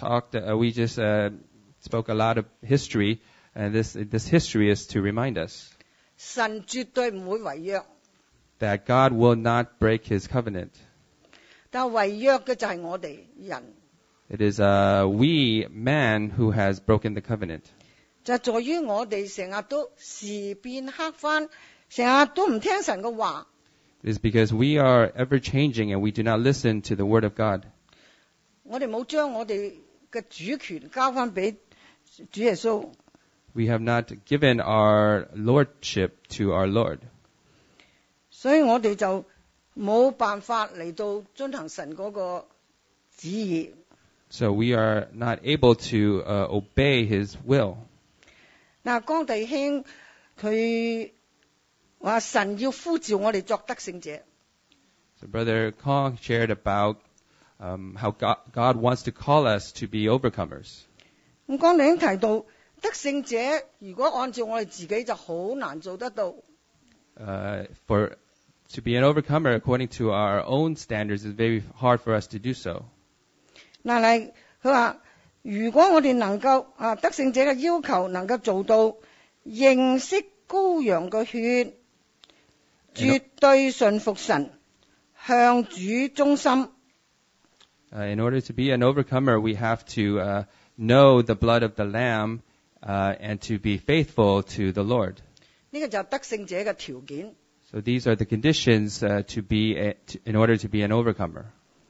spoke a lot of history, and this history is to remind us 神絕對唔會違約， that God will not break His covenant. 但係違約嘅就係我哋人， It is we, man, who has broken the covenant. 就係在於我哋成日都時變黑翻，成日都唔聽神嘅話。 It is because we are ever changing and we do not listen to the Word of God. 我哋冇將我哋嘅主權交翻俾主耶穌， We have not given our lordship to our Lord. 所以我哋就冇辦法嚟到遵行神嗰個旨意。 So we are not able to obey His will. 嗱，江弟兄佢話神要呼召我哋作得勝者。 So Brother Kong shared about how God wants to call us to be overcomers. 咁江弟兄提到得勝者，如果按照我哋自己就好難做得到。 For to be an overcomer according to our own standards is very hard for us to do so. 但係佢話，如果我哋能夠得勝者嘅要求能夠做到認識羔羊嘅血，絕對順服神，向主忠心。 In order to be an overcomer, we have to know the blood of the Lamb and to be faithful to the Lord. 呢個就係得勝者嘅條件。 So these are the conditions in order to be an overcomer.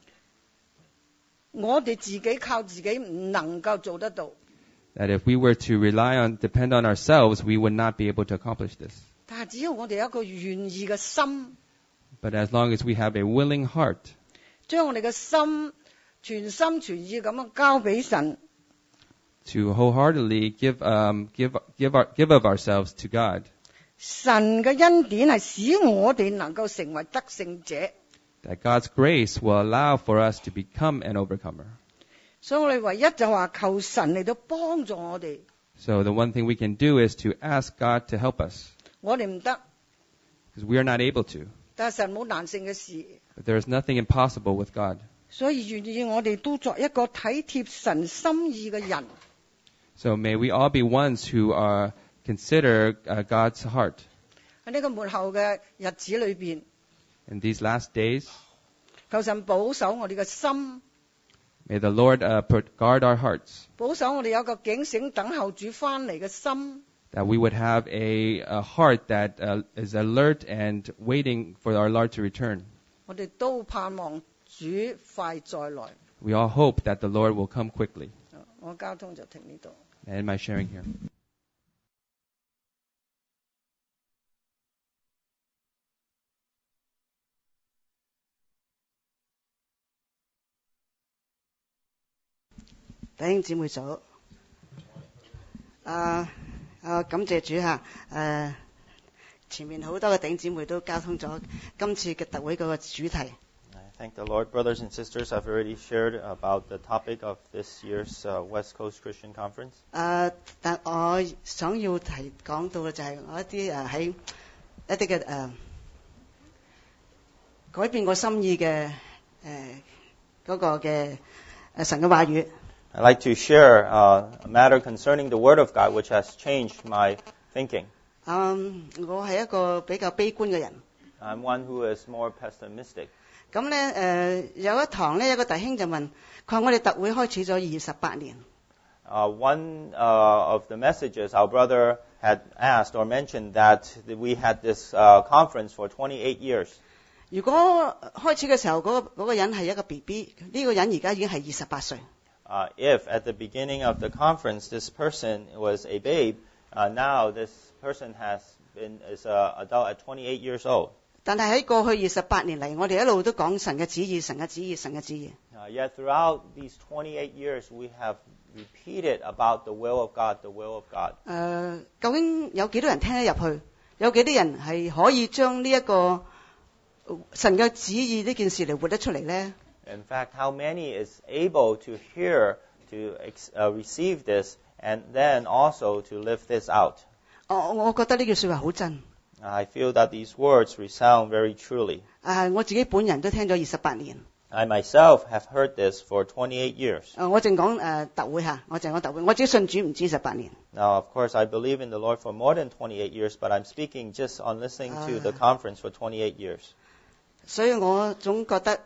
我哋自己靠自己唔能夠做得到， That if we were to depend on ourselves, we would not be able to accomplish this. 但係只要我哋有一個願意嘅心， But as long as we have a willing heart, 將我哋嘅心全心全意咁樣交俾神， to wholeheartedly give of ourselves to God, 神嘅恩典係使我哋能夠成為得勝者。 that God's grace will allow for us to become an overcomer. 所以我哋唯一就話求神嚟到幫助我哋， So the one thing we can do is to ask God to help us, 我哋唔得， because we are not able to. 但係神冇難成嘅事， But there is nothing impossible with God. 所以願意我哋都作一個體貼神心意嘅人。 So may we all be ones who consider God's heart. 喺呢個末後嘅日子裏邊， In these last days, 求神保守我哋嘅心， may the Lord guard our hearts, 保守我哋有個警醒等候主翻嚟嘅心。 that we would have a heart that is alert and waiting for our Lord to return. 我哋都盼望主快再來。 We all hope that the Lord will come quickly. 我交通就停呢度。 And my sharing here. 弟兄姊妹早，感謝主吓，前面好多嘅弟兄姊妹都交通咗今次嘅特會嗰個主題。 I thank the Lord, brothers and sisters. I've already shared about the topic of this year's West Coast Christian Conference. 但我想要講到嘅就係我一啲喺一啲嘅改變過心意嘅嗰個嘅神嘅話語。 I'd like to share a matter concerning the Word of God, which has changed my thinking. 我係一個比較悲觀嘅人。 I'm one who is more pessimistic. 咁咧有一堂咧，有個弟兄就問，佢話我哋特會開始咗28年。 One of the messages, our brother had asked or mentioned that we had this conference for 28 years. 如果開始嘅時候嗰個人係一個 BB， 呢個人而家已經係28歲。 If at the beginning of the conference this person was a babe, now this person is an adult at 28 years old. 但係喺過去28年嚟，我哋一路都講神嘅旨意，神嘅旨意，神嘅旨意。 Yet throughout these 28 years, we have repeated about the will of God, the will of God. 究竟有幾多人聽得入去？有幾多人係可以將呢一個神嘅旨意呢件事嚟活得出嚟呢？ In fact, how many is able to hear, to receive this, and then also to live this out? 我覺得呢句說話好真。 I feel that these words resound very truly. 我自己本人都聽咗28年。 I myself have heard this for 28 years. 我淨講特會嚇，我淨講特會，我自己信主唔止18年。 Now, of course, I believe in the Lord for more than 28 years, but I'm speaking just on listening to the conference for 28 years. 所以我總覺得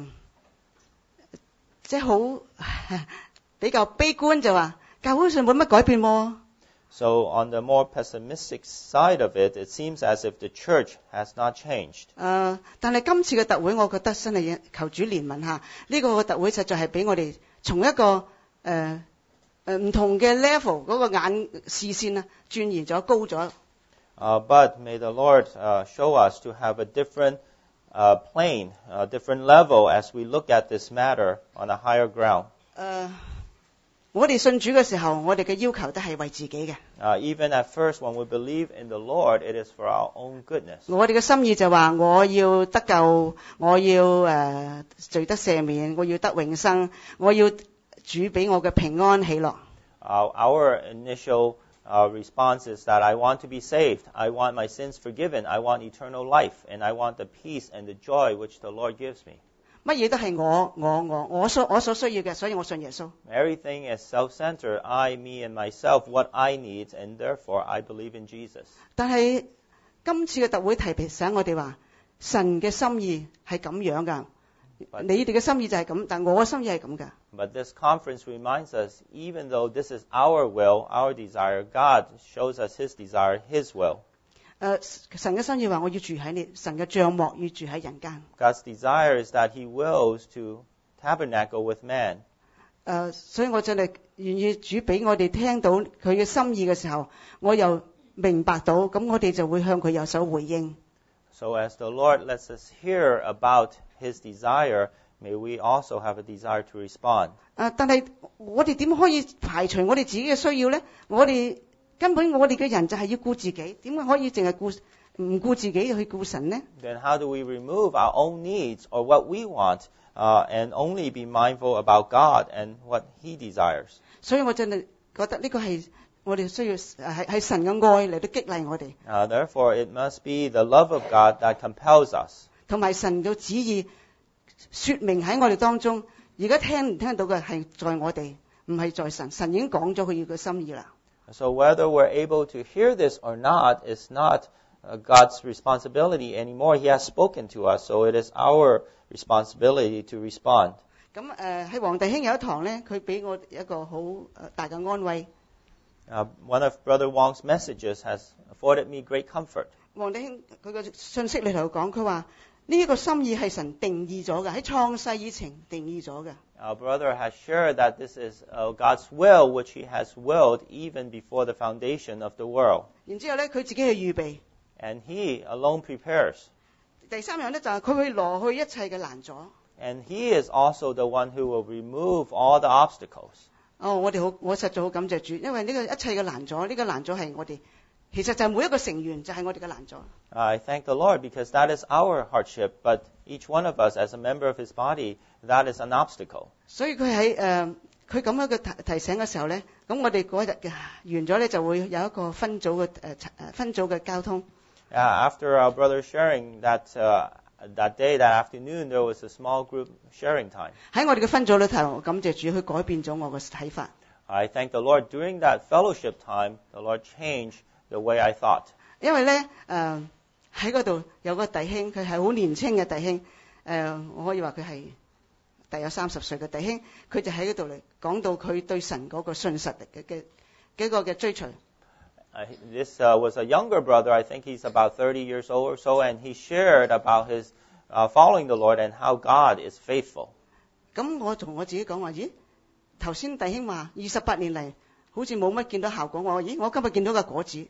即係好比較悲觀，就話教會上冇乜改變喎。 So on the more pessimistic side of it, it seems as if the church has not changed. 但係今次嘅特會，我覺得真係求主憐憫下，呢個特會實在係俾我哋從一個唔同嘅 level 嗰個眼視線啊，轉移咗高咗。 But may the Lord show us to have a different plane, a different level as we look at this matter on a higher ground. 我哋信主嘅時候，我哋嘅要求都係為自己嘅。 Even at first, when we believe in the Lord, it is for our own goodness. 我哋嘅心意就話，我要得救，我要罪得赦免，我要得永生，我要主俾我嘅平安喜樂。 Our initial response is that I want to be saved, I want my sins forgiven, I want eternal life, and I want the peace and the joy which the Lord gives me. 乜嘢都係我所需要嘅，所以我信耶穌。 Everything is self-centered, I, me, and myself, what I need, and therefore I believe in Jesus. 但係今次嘅特會提醒我哋話，神嘅心意係咁樣噶，你哋嘅心意就係咁，但我嘅心意係咁噶。 But this conference reminds us, even though this is our will, our desire, God shows us His desire, His will. 神嘅心意話我要住喺你，神嘅帳幕要住喺人間。 God's desire is that He wills to tabernacle with man. 所以我真係願意主俾我哋聽到佢嘅心意嘅時候，我又明白到，咁我哋就會向佢有所回應。 So as the Lord lets us hear about His desire, may we also have a desire to respond. 但係我哋點可以排除我哋自己嘅需要呢？根本我哋嘅人就係要顧自己，點解可以淨係唔顧自己去顧神呢？ Then how do we remove our own needs or what we want and only be mindful about God and what He desires? 所以我真係覺得呢個係我哋需要係神嘅愛嚟到激勵我哋， Therefore, it must be the love of God that compels us. 同埋神嘅旨意說明喺我哋當中。而家聽唔聽到嘅係在我哋，唔係在神。神已經講咗佢要嘅心意啦。 So whether we're able to hear this or not is not God's responsibility anymore. He has spoken to us, so it is our responsibility to respond. 咁喺黃弟兄有一堂咧，佢俾我一個好大嘅安慰。 One of Brother Wong's messages has afforded me great comfort. 黃弟兄佢嘅信息裏頭講，佢話呢一個心意係神定義咗嘅，喺創世以前定義咗嘅。 Our brother has shared that this is God's will, which He has willed even before the foundation of the world. 然之後咧，佢自己去預備。 And He alone prepares. 第三樣咧就係佢會挪去一切嘅攔阻。 And He is also the one who will remove all the obstacles. 我實在好感謝主，因為呢個一切嘅攔阻，呢個攔阻係我哋，其實就係每一個成員就係我哋嘅攔阻。 I thank the Lord because that is our hardship, but each one of us as a member of His body, that is an obstacle. 所以佢喺佢咁樣嘅提醒嘅時候咧，咁我哋嗰日嘅完咗咧就會有一個分組嘅交通。 After our brother sharing that day, that afternoon, there was a small group sharing time. 喺我哋嘅分組裏頭，感謝主，佢改變咗我嘅睇法。 I thank the Lord during that fellowship time, the Lord changed the way I thought. 因為咧喺嗰度有個弟兄，佢係好年輕嘅弟兄，我可以話佢係大約30歲嘅弟兄，佢就喺嗰度嚟講到佢對神嗰個信實嘅幾個嘅追隨。 This was a younger brother. I think he's about 30 years old or so, and he shared about his following the Lord and how God is faithful. 咁我同我自己講話，咦，頭先弟兄話28年嚟好似冇乜見到效果，我今日見到個果子。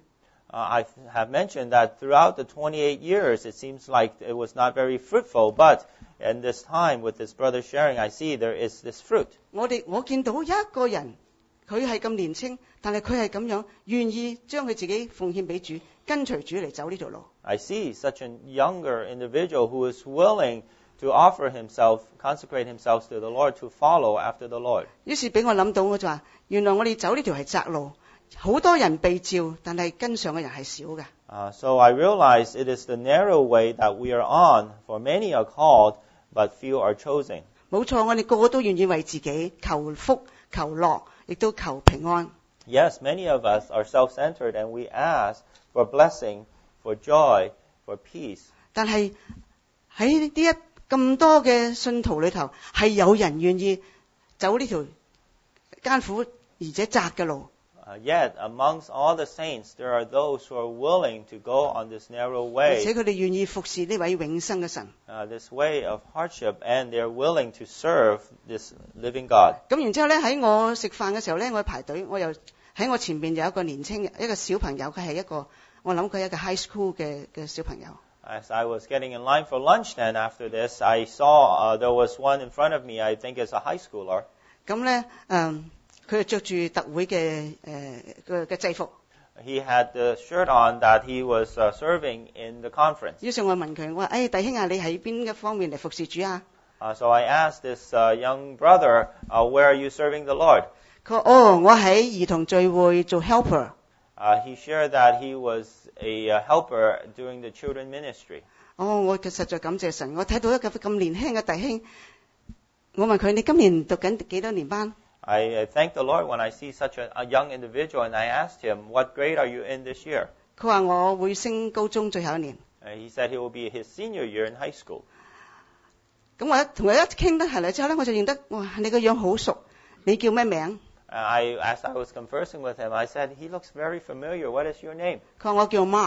I have mentioned that throughout the 28 years, it seems like it was not very fruitful, but in this time with this brother sharing, I see there is this fruit. 我見到一個人，佢係咁年輕，但係佢係咁樣願意將佢自己奉獻俾主，跟隨主嚟走呢條路。 I see such a younger individual who is willing to offer himself, consecrate himself to the Lord, to follow after the Lord. 於是俾我諗到，我就話，原來我哋走呢條係窄路，好多人被召，但係跟上嘅人係少嘅。 So I realize it is the narrow way that we are on, for many are called, but few are chosen. 冇錯，我哋個個都願意為自己求福、求樂，亦都求平安。 Yes, many of us are self-centered, and we ask for blessing, for joy, for peace. 但係喺呢咁多嘅信徒裏頭，係有人願意走呢條艱苦而且窄嘅路。 Yet, amongst all the saints, there are those who are willing to go on this narrow 而且 way, 佢哋願意服侍呢位永生嘅神。 this way of hardship, and they're willing to serve this living God. 咁然之後咧，喺我食飯嘅時候咧，我去排隊，我又喺我前面有一個年青一個小朋友，佢係一個我諗佢係一個 high school 嘅小朋友。 As I was getting in line for lunch then after this, I saw there was one in front of me, I think is a high schooler. 咁咧，佢就着住特會嘅制服。 He had the shirt on that he was serving in the conference. 於是我問佢，我話：弟兄啊，你喺邊一方面嚟服侍主啊？ So I asked this young brother, where are you serving the Lord? 佢話：我喺兒童聚會做 helper。 He shared that he was a helper during the children ministry. 我實在感謝神，我睇到一個咁年輕嘅弟兄，我問佢：你今年讀緊幾多年班？ I thank the Lord when I see such a young individual, and I asked him, what grade are you in this year? 佢話：我會升高中最後一年。 He said he will be his senior year in high school. 咁我同佢一傾得係嚟之後咧，我就認得，哇！你個樣好熟，你叫咩名？ As I was conversing with him, I said, he looks very familiar. What is your name? 佢話：我叫 Mark。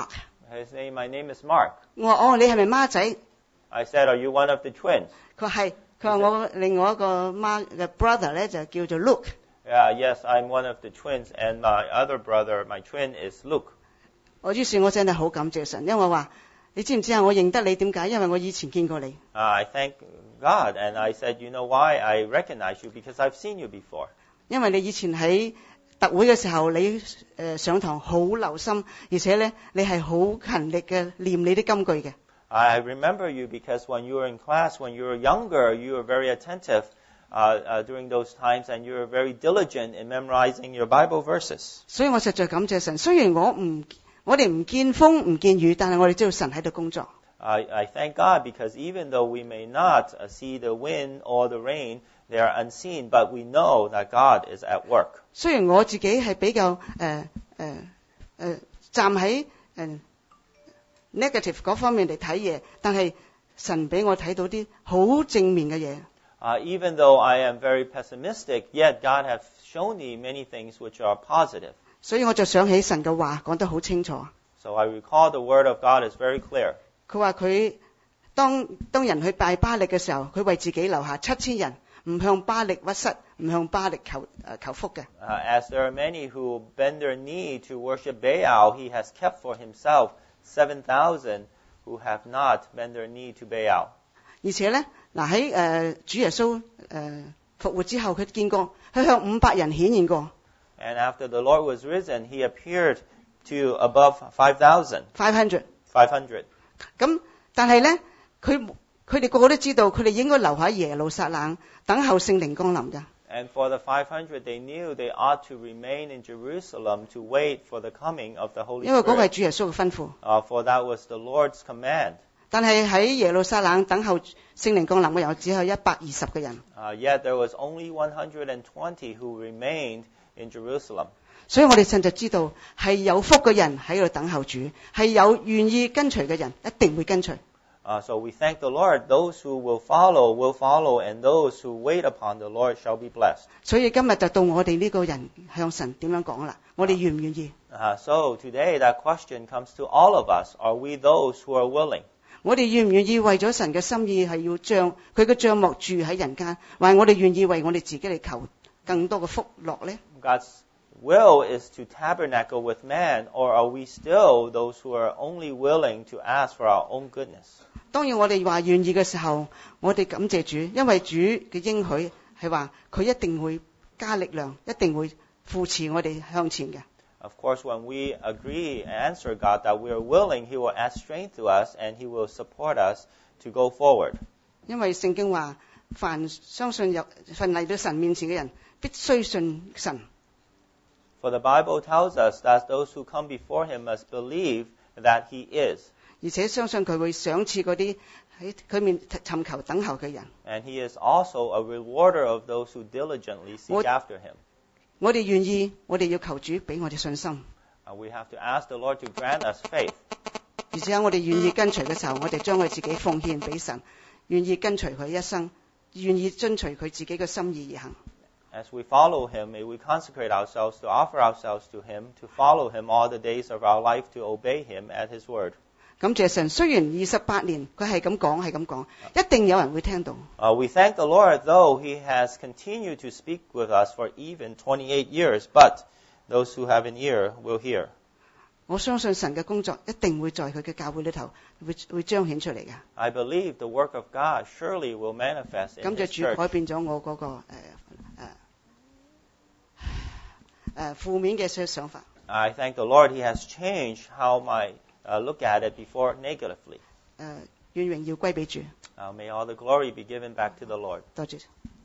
My name is Mark. 我話哦，你係咪孖仔？ I said, are you one of the twins? 佢話係，佢話我另外一個孖嘅 brother 咧就叫做 Luke。 Yes, I'm one of the twins, and my other brother, my twin, is Luke. 於是我真係好感謝神，因為我話你知唔知啊？我認得你點解？因為我以前見過你。 I thank God, and I said, you know why I recognize you? Because I've seen you before. 因為你以前喺特會嘅時候，你上堂好留心，而且咧你係好勤力嘅念你啲金句嘅。 I remember you because when you were in class, when you were younger, you were very attentive during those times, and you were very diligent in memorizing your Bible verses. 所以我實在感謝神。雖然我哋唔見風唔見雨，但係我哋知道神喺度工作。 I thank God because even though we may not see the wind or the rain, they are unseen, but we know that God is at work. 雖然我自己係比較站喺negative 嗰方面嚟睇嘢，但係神俾我睇到啲好正面嘅嘢。 Even though I am very pessimistic, yet God has shown me many things which are positive. 所以我就想起神嘅話講得好清楚。 So I recall the word of God is very clear. 佢話佢當人去拜巴力嘅時候，佢為自己留下7000人，唔向巴力屈膝，唔向巴力求福嘅。 As there are many who bend their knee to worship Baal, he has kept for himself 7,000 who have not bent their knee to Baal. 而且咧，嗱喺主耶穌復活之後，佢見過，佢向500人顯現過。 And after the Lord was risen, he appeared to above 5,000. 500. 咁但係咧，佢哋個個都知道，佢哋應該留喺耶路撒冷等候聖靈降臨㗎。 And for the 500, they knew they ought to remain in Jerusalem to wait for the coming of the Holy 因為嗰個係 Spirit. 主耶穌嘅吩咐。 For that was the Lord's command. 但係喺耶路撒冷等候聖靈降臨嘅人只有120個人。 Yet there was only 120 who remained in Jerusalem. 所以我哋甚至知道係有福嘅人喺度等候主，係有願意跟隨嘅人一定會跟隨。 So we thank the Lord. Those who will follow, and those who wait upon the Lord shall be blessed. 所以今日就到我哋呢個人向神點樣講啦？我哋願唔願意？ So today that question comes to all of us. Are we those who are willing? 我哋願唔願意為咗神嘅心意係要佢嘅帳幕住喺人間，還我哋願意為我哋自己嚟求更多嘅福樂呢？ God's will is to tabernacle with man, or are we still those who are only willing to ask for our own goodness? 當然我哋話願意嘅時候，我哋感謝主，因為主嘅應許係話佢一定會加力量，一定會扶持我哋向前嘅。 Of course, when we agree and answer God that we are willing, He will add strength to us and He will support us to go forward. 因為聖經話，凡嚟到神面前嘅人，必須信神。 For the Bible tells us that those who come before Him must believe that He is. 而且相信佢會賞賜嗰啲喺佢面尋求等候嘅人。 And He is also a rewarder of those who diligently seek after Him. 我哋願意，我哋要求主俾我哋信心。 We have to ask the Lord to grant us faith. 而且我哋願意跟隨嘅時候，我哋將佢自己奉獻俾神，願意跟隨佢一生，願意遵隨佢自己嘅心意而行。 As we follow Him, may we consecrate ourselves to offer ourselves to Him, to follow Him all the days of our life, to obey Him at His word. 感謝神，雖然28年佢係咁講，一定有人會聽到。 We thank the Lord, though He has continued to speak with us for even 28 years, but those who have an ear will hear. 我相信神嘅工作一定會在佢嘅教會裏頭會彰顯出嚟嘅。 I believe the work of God surely will manifest in His church. 感謝主改變咗我嗰個負面嘅想法。 I thank the Lord He has changed how I look at it before negatively. 願榮耀歸俾主。 May all the glory be given back to the Lord. 多謝。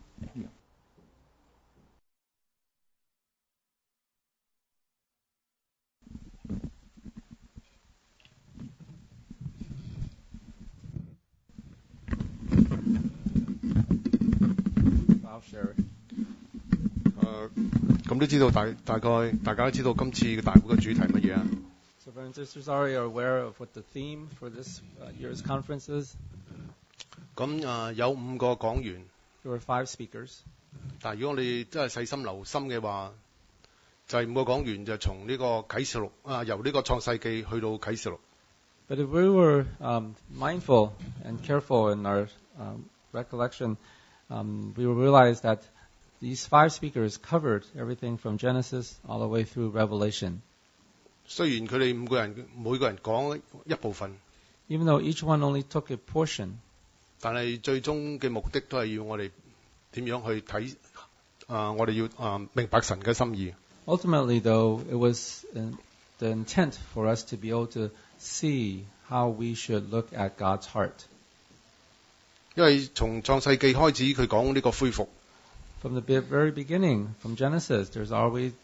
咁都知道大概大家都知道今次嘅大會嘅主題乜嘢啊 So brothers and sisters already are aware of what the theme for this year's conference is. 咁有5個講員。 There were 5 speakers. 但係如果我哋真係細心留心嘅話，就係5個講員就從呢個啟示錄由呢個創世記去到啟示錄。 But if we were mindful and careful in our recollection, we will realize that these 5 speakers covered everything from Genesis all the way through Revelation. 雖然佢哋每個人講一部分， Even though each one only took a portion, 但係最終嘅目的都係要我哋點樣去睇我哋要明白神嘅心意。 ultimately, though, it was the intent for us to be able to see how we should look at God's heart. 因為從創世記開始，佢講呢個恢復。 From the very beginning, from Genesis, there's already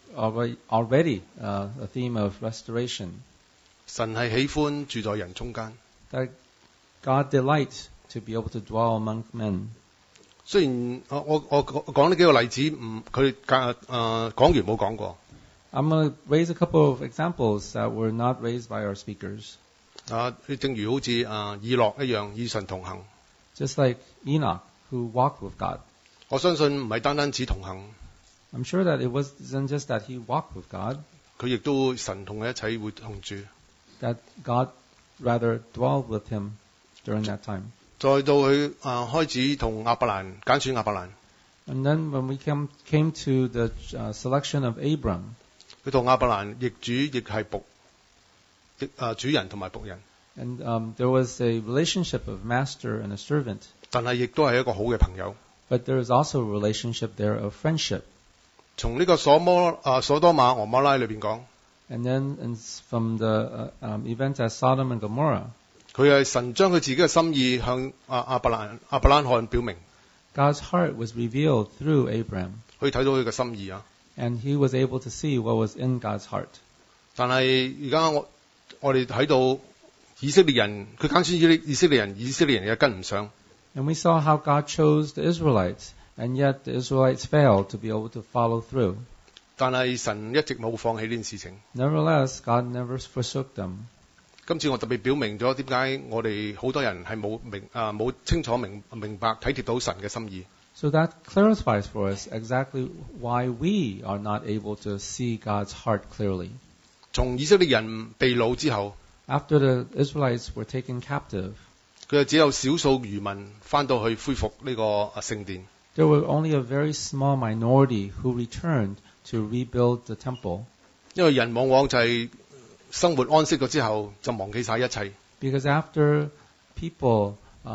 a theme of restoration. 神係喜歡住在人中間。 That God delights to be able to dwell among men. 雖然我講呢幾個例子，佢講完冇講過。 I'm going to raise a couple of examples that were not raised by our speakers. 正如好似以諾一樣，與神同行。 Just like Enoch, who walked with God. 我相信唔係單止同行， I'm sure that it wasn't just that he walked with God, 佢亦都神同佢一齊會同住。 that God rather dwelled with him during that time. 再到佢開始同亞伯蘭揀選亞伯蘭， And then when we came to the selection of Abram, 佢同亞伯蘭亦主亦係主人同埋僕人， and there was a relationship of master and a servant, 但係亦都係一個好嘅朋友。 but there is also a relationship there of friendship. 從呢個所多瑪俄摩拉裏邊講， And then from the events at Sodom and Gomorrah, 佢係神將佢自己嘅心意向亞伯蘭罕表明， God's heart was revealed through Abram, 可以睇到佢嘅心意啊。 and he was able to see what was in God's heart. 但係而家我哋睇到以色列人，佢揀選以色列人又跟唔上。 And we saw how God chose the Israelites, and yet the Israelites failed to be able to follow through. 但係神一直冇放棄呢件事情。 Nevertheless, God never forsook them. 今次我特別表明咗點解我哋好多人係冇清楚明白體貼到神嘅心意。 So that clarifies for us exactly why we are not able to see God's heart clearly. 從以色列人被擄之後， After the Israelites were taken captive, 佢就只有少數餘民翻到去恢復呢個聖殿。 there were only a very small minority who returned to rebuild the temple. 因為人往往就係生活安息咗之後，就忘記晒一切。 Because after people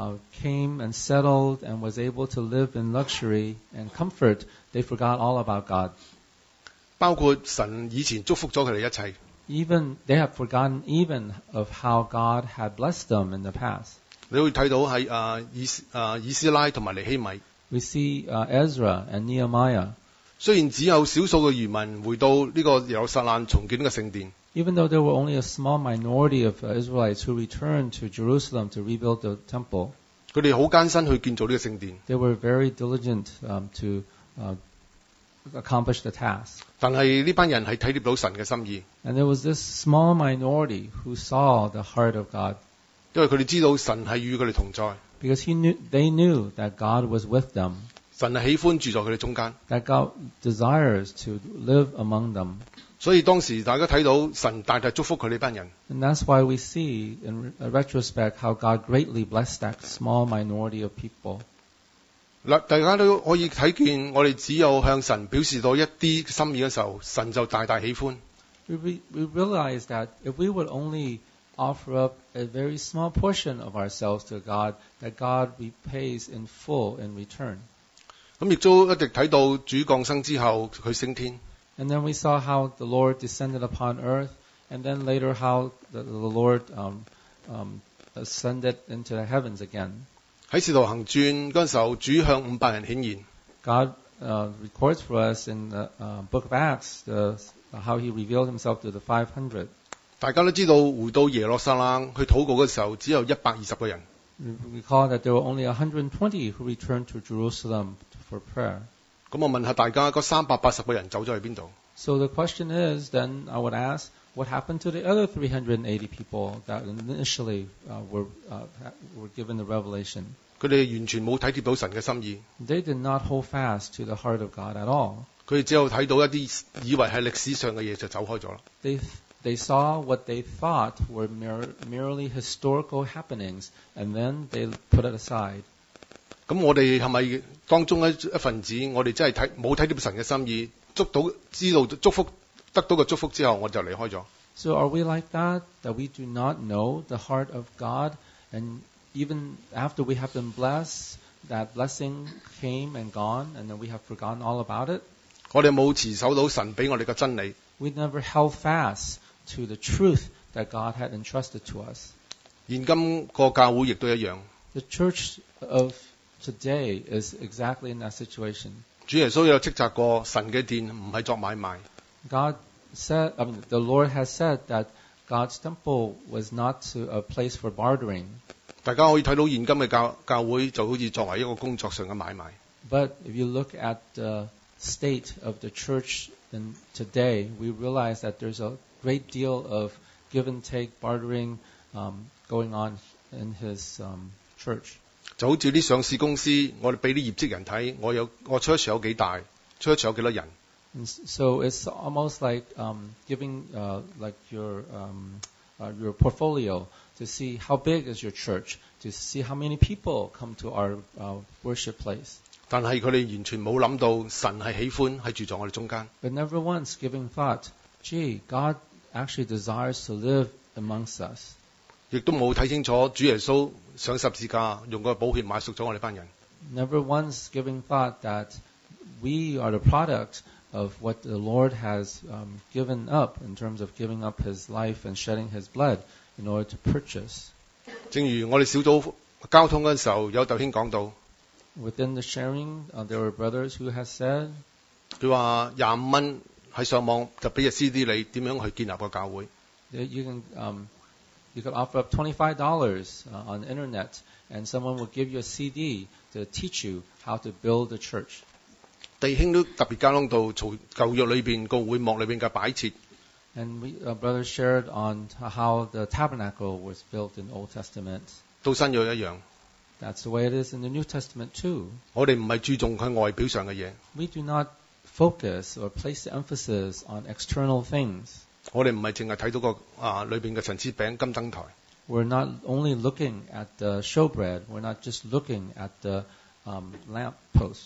came and settled and was able to live in luxury and comfort, they forgot all about God. 包括神以前祝福咗佢哋一切。 Even they have forgotten even of how God had blessed them in the past. 你會睇到係以斯拉同埋尼希米。 We see Ezra and Nehemiah. 雖然只有少數嘅餘民回到呢個耶路撒冷重建呢個聖殿， Even though there were only a small minority of Israelites who returned to Jerusalem to rebuild the temple, 佢哋好艱辛去建造呢個聖殿。 they were very diligent to accomplish the task. 但係呢班人係體貼到神嘅心意， And there was this small minority who saw the heart of God, 因為佢哋知道神係與佢哋同在， because they knew that God was with them, 神係喜歡住在佢哋中間。 that God desires to live among them. 所以當時大家睇到神大大祝福佢呢班人。 And that's why we see in retrospect how God greatly blessed that small minority of people. 嗱，大家都可以睇見，我哋只有向神表示到一啲心意嘅時候，神就大大喜歡。 We realize that if we would only offer up a very small portion of ourselves to God, that God repays in full in return. 咁亦都一直睇到主降生之後，佢升天。 And then we saw how the Lord descended upon earth, and then later how the Lord ascended into the heavens again. 喺使徒行傳嗰陣時候，主向500人顯現。 God records for us in the book of Acts how He revealed Himself to the 500. 大家都知道，回到耶路撒冷去禱告嘅時候，只有120個人。 We recall that there were only 120 who returned to Jerusalem for prayer. 咁我問下大家，嗰380個人走咗去邊度？ So the question is, then I would ask, what happened to the other 380 people that initially were given the revelation? 佢哋完全冇體貼到神嘅心意， They did not hold fast to the heart of God at all. 佢哋只有睇到一啲以為係歷史上嘅嘢就走開咗啦。 they saw what they thought were merely historical happenings, and then they put it aside. 咁我哋係咪當中一份子？我哋真係冇睇到神嘅心意，知道祝福，得到個祝福之後，我就離開咗。 So are we like that we do not know the heart of God, and even after we have been blessed, that blessing came and gone, and then we have forgotten all about it? 我哋冇持守到神俾我哋嘅真理。 We never held fast to the truth that God had entrusted to us. 現今個教會亦都一樣。 The church of today is exactly in that situation. 主耶穌有斥責過神嘅殿唔係作買賣。 God said, the Lord has said that God's temple was not a place for bartering. 大家可以睇到現今嘅教會就好似作為一個工作上嘅買賣。 But if you look at the state of the church today, we realize that there's a great deal of give and take, bartering going on in His church. 就好似啲上市公司，我哋俾啲業績人睇，我 church 有幾大 ，church 有幾多人。 And so it's almost like giving like your portfolio to see how big is your church, to see how many people come to our worship place. 但係佢哋完全冇諗到神係喜歡係住在我哋中間。 But never once giving thought, gee, God actually desires to live amongst us. 亦都冇睇清楚主耶穌上十字架用個寶血買贖咗我哋班人。 Never once giving thought that we are the product of what the Lord has given up in terms of giving up His life and shedding His blood in order to purchase. 正如我哋小組交通嗰陣時候，有弟兄講到 Within the sharing, there were brothers who has said, 佢話25蚊喺上網就俾隻 CD 你點樣去建立個教會。 You could offer up $25 on the internet, and someone will give you a CD to teach you how to build a church. 弟兄都特別交通到舊約裏邊個會幕裏邊嘅擺設。 And brothers shared on how the tabernacle was built in Old Testament. 到新約一樣。 That's the way it is in the New Testament too. 我哋唔係注重佢外表上嘅嘢。 We do not focus or place the emphasis on external things. 我哋唔係淨係睇到個裏邊嘅陳設餅金燈台。 We're not only looking at the showbread. We're not just looking at the lamp post,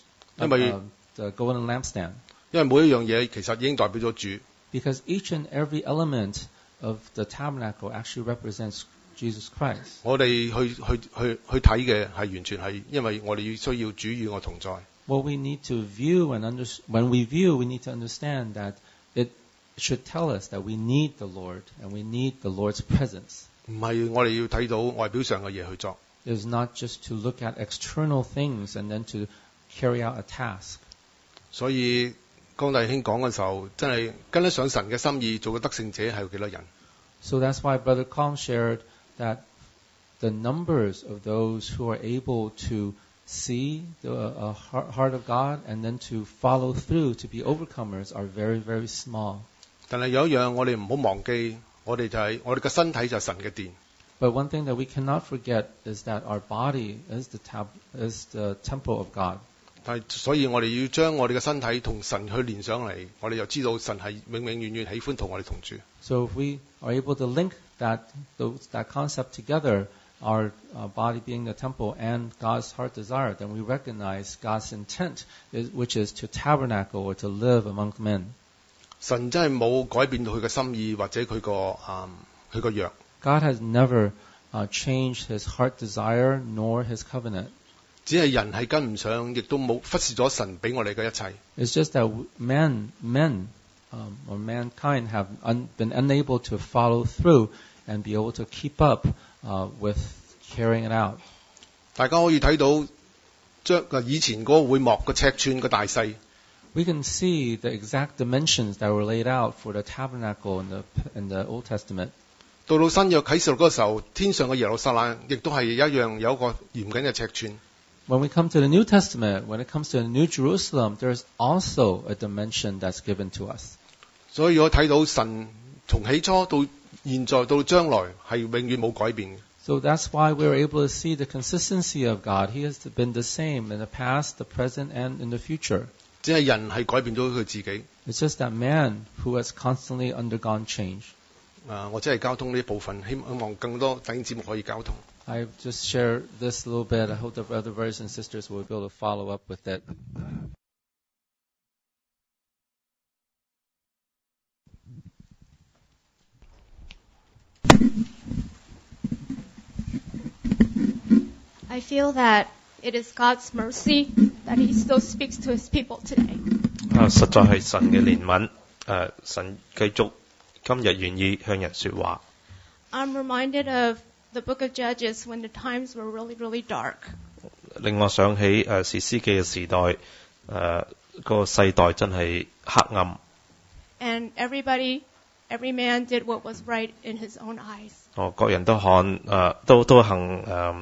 the golden lampstand. 因為每一樣嘢其實已經代表咗主。 Because each and every element of the tabernacle actually represents Jesus Christ. 我哋去睇嘅係完全係因為我哋需要主與我同在。 What we need to view when we view, we need to understand that it should tell us that we need the Lord and we need the Lord's presence. 唔係我哋要睇到外表上嘅嘢去做。 It is not just to look at external things and then to carry out a task. 所以江弟兄講嘅時候，真係跟得上神嘅心意，做個得勝者係有幾多人？ So that's why Brother Kong shared that the numbers of those who are able to see the heart of God and then to follow through to be overcomers are very, very small. 但係有一樣我哋唔好忘記，我哋嘅身體就係神嘅殿。 But one thing that we cannot forget is that our body is the temple of God. 但係所以我哋要將我哋嘅身體同神去連上嚟，我哋就知道神係永永遠遠喜歡同我哋同住。 So if we are able to link that concept together, our body being the temple and God's heart desire, then we recognize God's intent, which is to tabernacle or to live among men. 神真係冇改變到佢嘅心意或者佢個約。 God has never changed His heart desire nor His covenant. 只係人係跟唔上，亦都冇忽視咗神俾我哋嘅一切。 It's just that men or mankind have been unable to follow through and be able to keep up with carrying it out. 大家可以睇到以前嗰個會幕嘅尺寸嘅大細。 We can see the exact dimensions that were laid out for the tabernacle in the Old Testament. 到新約啟示錄嗰時候，天上嘅耶路撒冷亦都係一樣有一個嚴謹嘅尺寸。 When we come to the New Testament, when it comes to the New Jerusalem, there's also a dimension that's given to us. 所以我睇到神從起初到現在到將來係永遠冇改變嘅。 So that's why we're able to see the consistency of God. He has been the same in the past, the present, and in the future. 只係人係改變咗佢自己。 It's just that man who has constantly undergone change. 我只係交通呢一部分，希望更多弟兄姊妹可以交通。 I just share this a little bit. I hope the other brothers and sisters will be able to follow up with it. I feel that it is God's mercy that He still speaks to His people today. 實在係神嘅憐憫，神繼續今日願意向人說話。 I'm reminded of the book of Judges when the times were really, really dark. 令我想起士師記嘅時代，個世代真係黑暗。 And every man did what was right in his own eyes. 各人都都行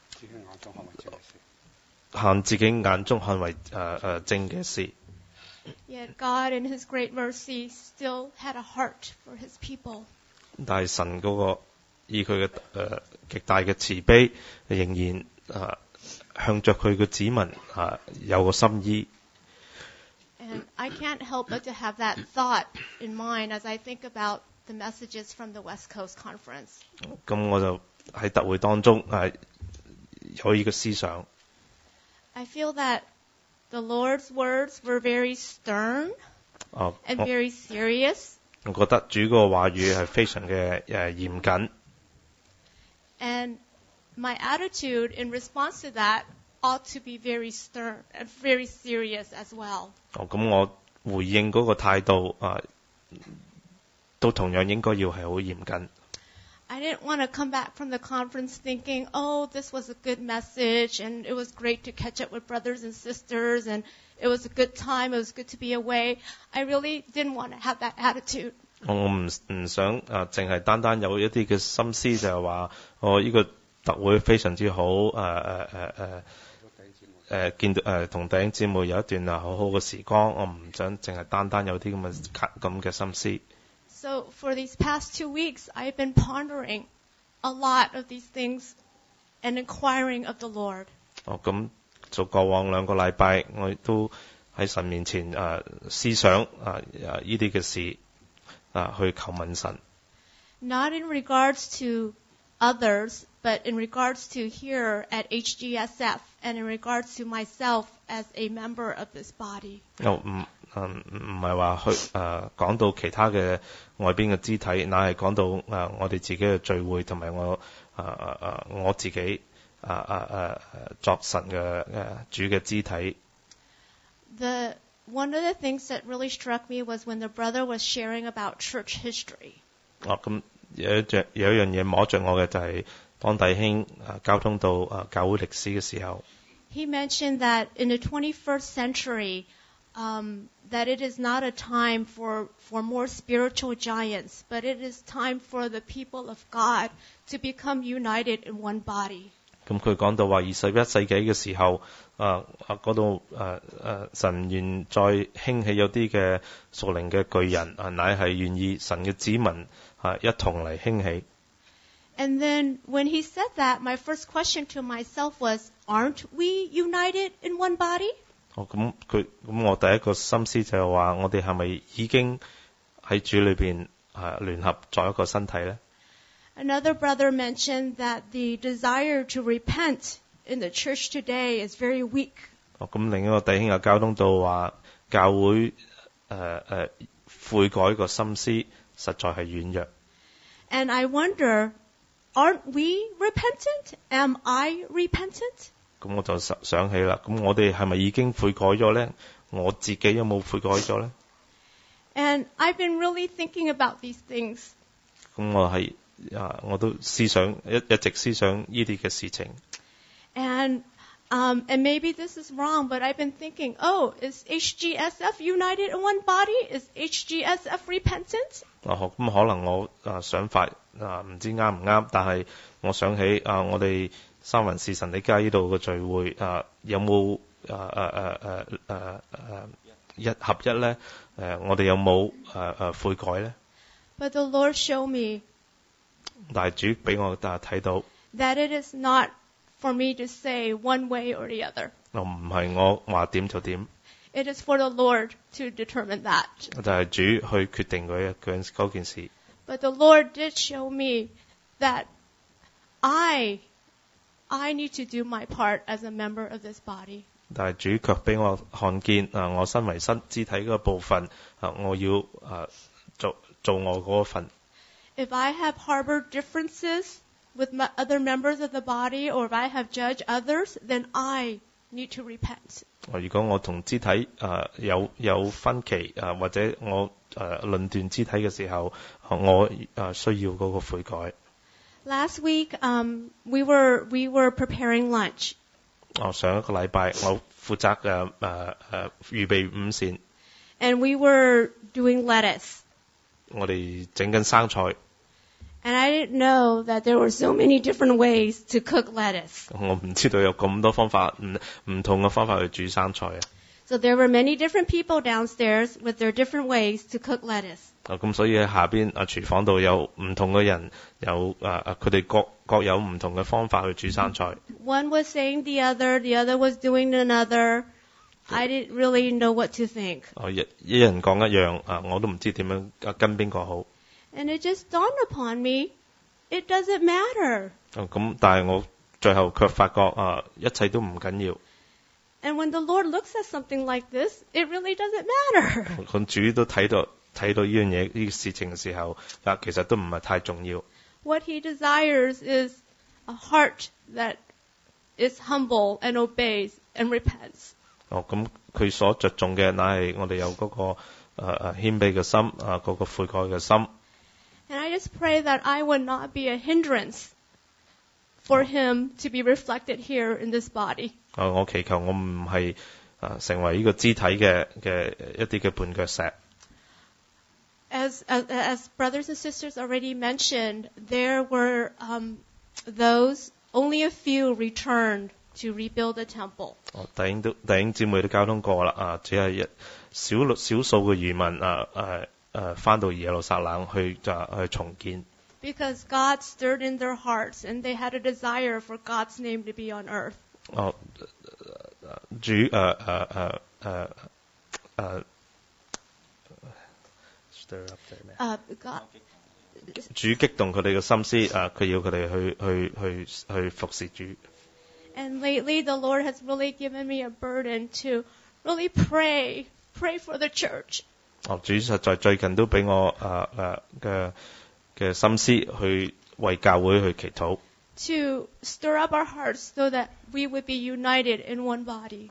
行自己眼中看為正嘅事。 Yet God in His great mercy still had a heart for His people. 但係神嗰個以佢嘅極大嘅慈悲，仍然向着佢嘅子民有個心意。 And I can't help but to have that thought in mind as I think about the messages from the West Coast Conference. 咁我就喺特會當中有呢個思想。 I feel that the Lord's words were very stern and very serious. 我覺得主個話語係非常嘅嚴謹。 And my attitude in response to that ought to be very stern and very serious as well. 咁我回應嗰個態度都同樣應該要係好嚴謹。 I didn't want to come back from the conference thinking, oh, this was a good message and it was great to catch up with brothers and sisters and it was a good time, it was good to be away. I really didn't want to have that attitude. 我唔想淨係單單有一啲嘅心思就係話呢個特會非常之好見到同弟兄姊妹有一段好好嘅時光，我唔想淨係單單有啲咁嘅心思。 So for these past 2 weeks, I've been pondering a lot of these things and inquiring of the Lord. 咁就過往2個禮拜，我都喺神面前思想呢啲嘅事去求問神。 Not in regards to others, but in regards to here at HGSF and in regards to myself as a member of this body. 唔係話去講到其他嘅外邊嘅肢體，乃係講到我哋自己嘅聚會同埋我自己作神嘅主嘅肢體。 One of the things that really struck me was when the brother was sharing about church history. 咁有一樣嘢摸着我嘅就係當弟兄交通到教會歷史嘅時候。 He mentioned that in the 21st century, that it is not a time for more spiritual giants, but it is time for the people of God to become united in one body. 咁佢講到話21世紀嘅時候，嗰度神願再興起有啲嘅屬靈嘅巨人，乃係願意神嘅子民一同嚟興起。 And then when he said that, my first question to myself was, aren't we united in one body? 咁我第一個心思就係話，我哋係咪已經喺主裏邊聯合作一個身體呢？ Another brother mentioned that the desire to repent in the church today is very weak. 咁另一個弟兄又交通到話，教會悔改個心思實在係軟弱。 And I wonder, aren't we repentant? Am I repentant? 咁我就想起啦，咁我哋係咪已經悔改咗呢？我自己有冇悔改咗呢？ And I've been really thinking about these things. 咁我都思想一直思想呢啲嘅事情。 And maybe this is wrong, but I've been thinking, oh, is HGSF united in one body? Is HGSF repentant? 咁可能我想法唔知啱唔啱，但係我想起我哋三文士神理街呢度嘅聚會有冇一合一呢？我哋有冇悔改呢？ But the Lord showed me 但係主俾我睇到 that it is not for me to say one way or the other. 唔係我話點就點。 It is for the Lord to determine that. 就係主去決定嗰件事。 But the Lord did show me that I need to do my part as a member of this body. 但係主卻俾我看見我身為肢體嗰個部分我要做我嗰份。 If I have harbored differences with other members of the body, or if I have judged others, then I need to repent. 如果我同肢體有分歧或者我論斷肢體嘅時候，我需要嗰個悔改。 Last week, we were preparing lunch. 上一個禮拜我負責預備午膳。 And we were doing lettuce. 我哋整緊生菜。 And I didn't know that there were so many different ways to cook lettuce. 我唔知道有咁多方法，唔同嘅方法去煮生菜。 So there were many different people downstairs with their different ways to cook lettuce. 咁所以喺下邊廚房度有唔同嘅人，有佢哋各有唔同嘅方法去煮生菜。 One was saying the other was doing another. I didn't really know what to think. 一人講一樣，我都唔知點樣跟邊個好。 And it just dawned upon me, it doesn't matter. 咁但係我最後卻發覺一切都唔緊要。 And when the Lord looks at something like this, it really doesn't matter. 咁主都睇到呢樣嘢呢個事情嘅時候，其實都唔係太重要。 What He desires is a heart that is humble and obeys and repents. 咁佢所着重嘅乃係我哋有嗰個謙卑嘅心，嗰個悔改嘅心。 And I just pray that I would not be a hindrance for Him to be reflected here in this body. 我祈求我唔係成為呢個肢體嘅一啲嘅絆腳石。 As brothers and sisters already mentioned, there were only a few returned to rebuild the temple. 弟兄姊妹都交通過啦，只係少數嘅餘民返到耶路撒冷去重建。 Because God stirred in their hearts and they had a desire for God's name to be on earth. 主主激動佢哋嘅心思，佢要佢哋去服侍主。 And lately, the Lord has really given me a burden to really pray for the church. 主實在最近都俾我嘅心思去為教會去祈禱。 To stir up our hearts so that we would be united in one body.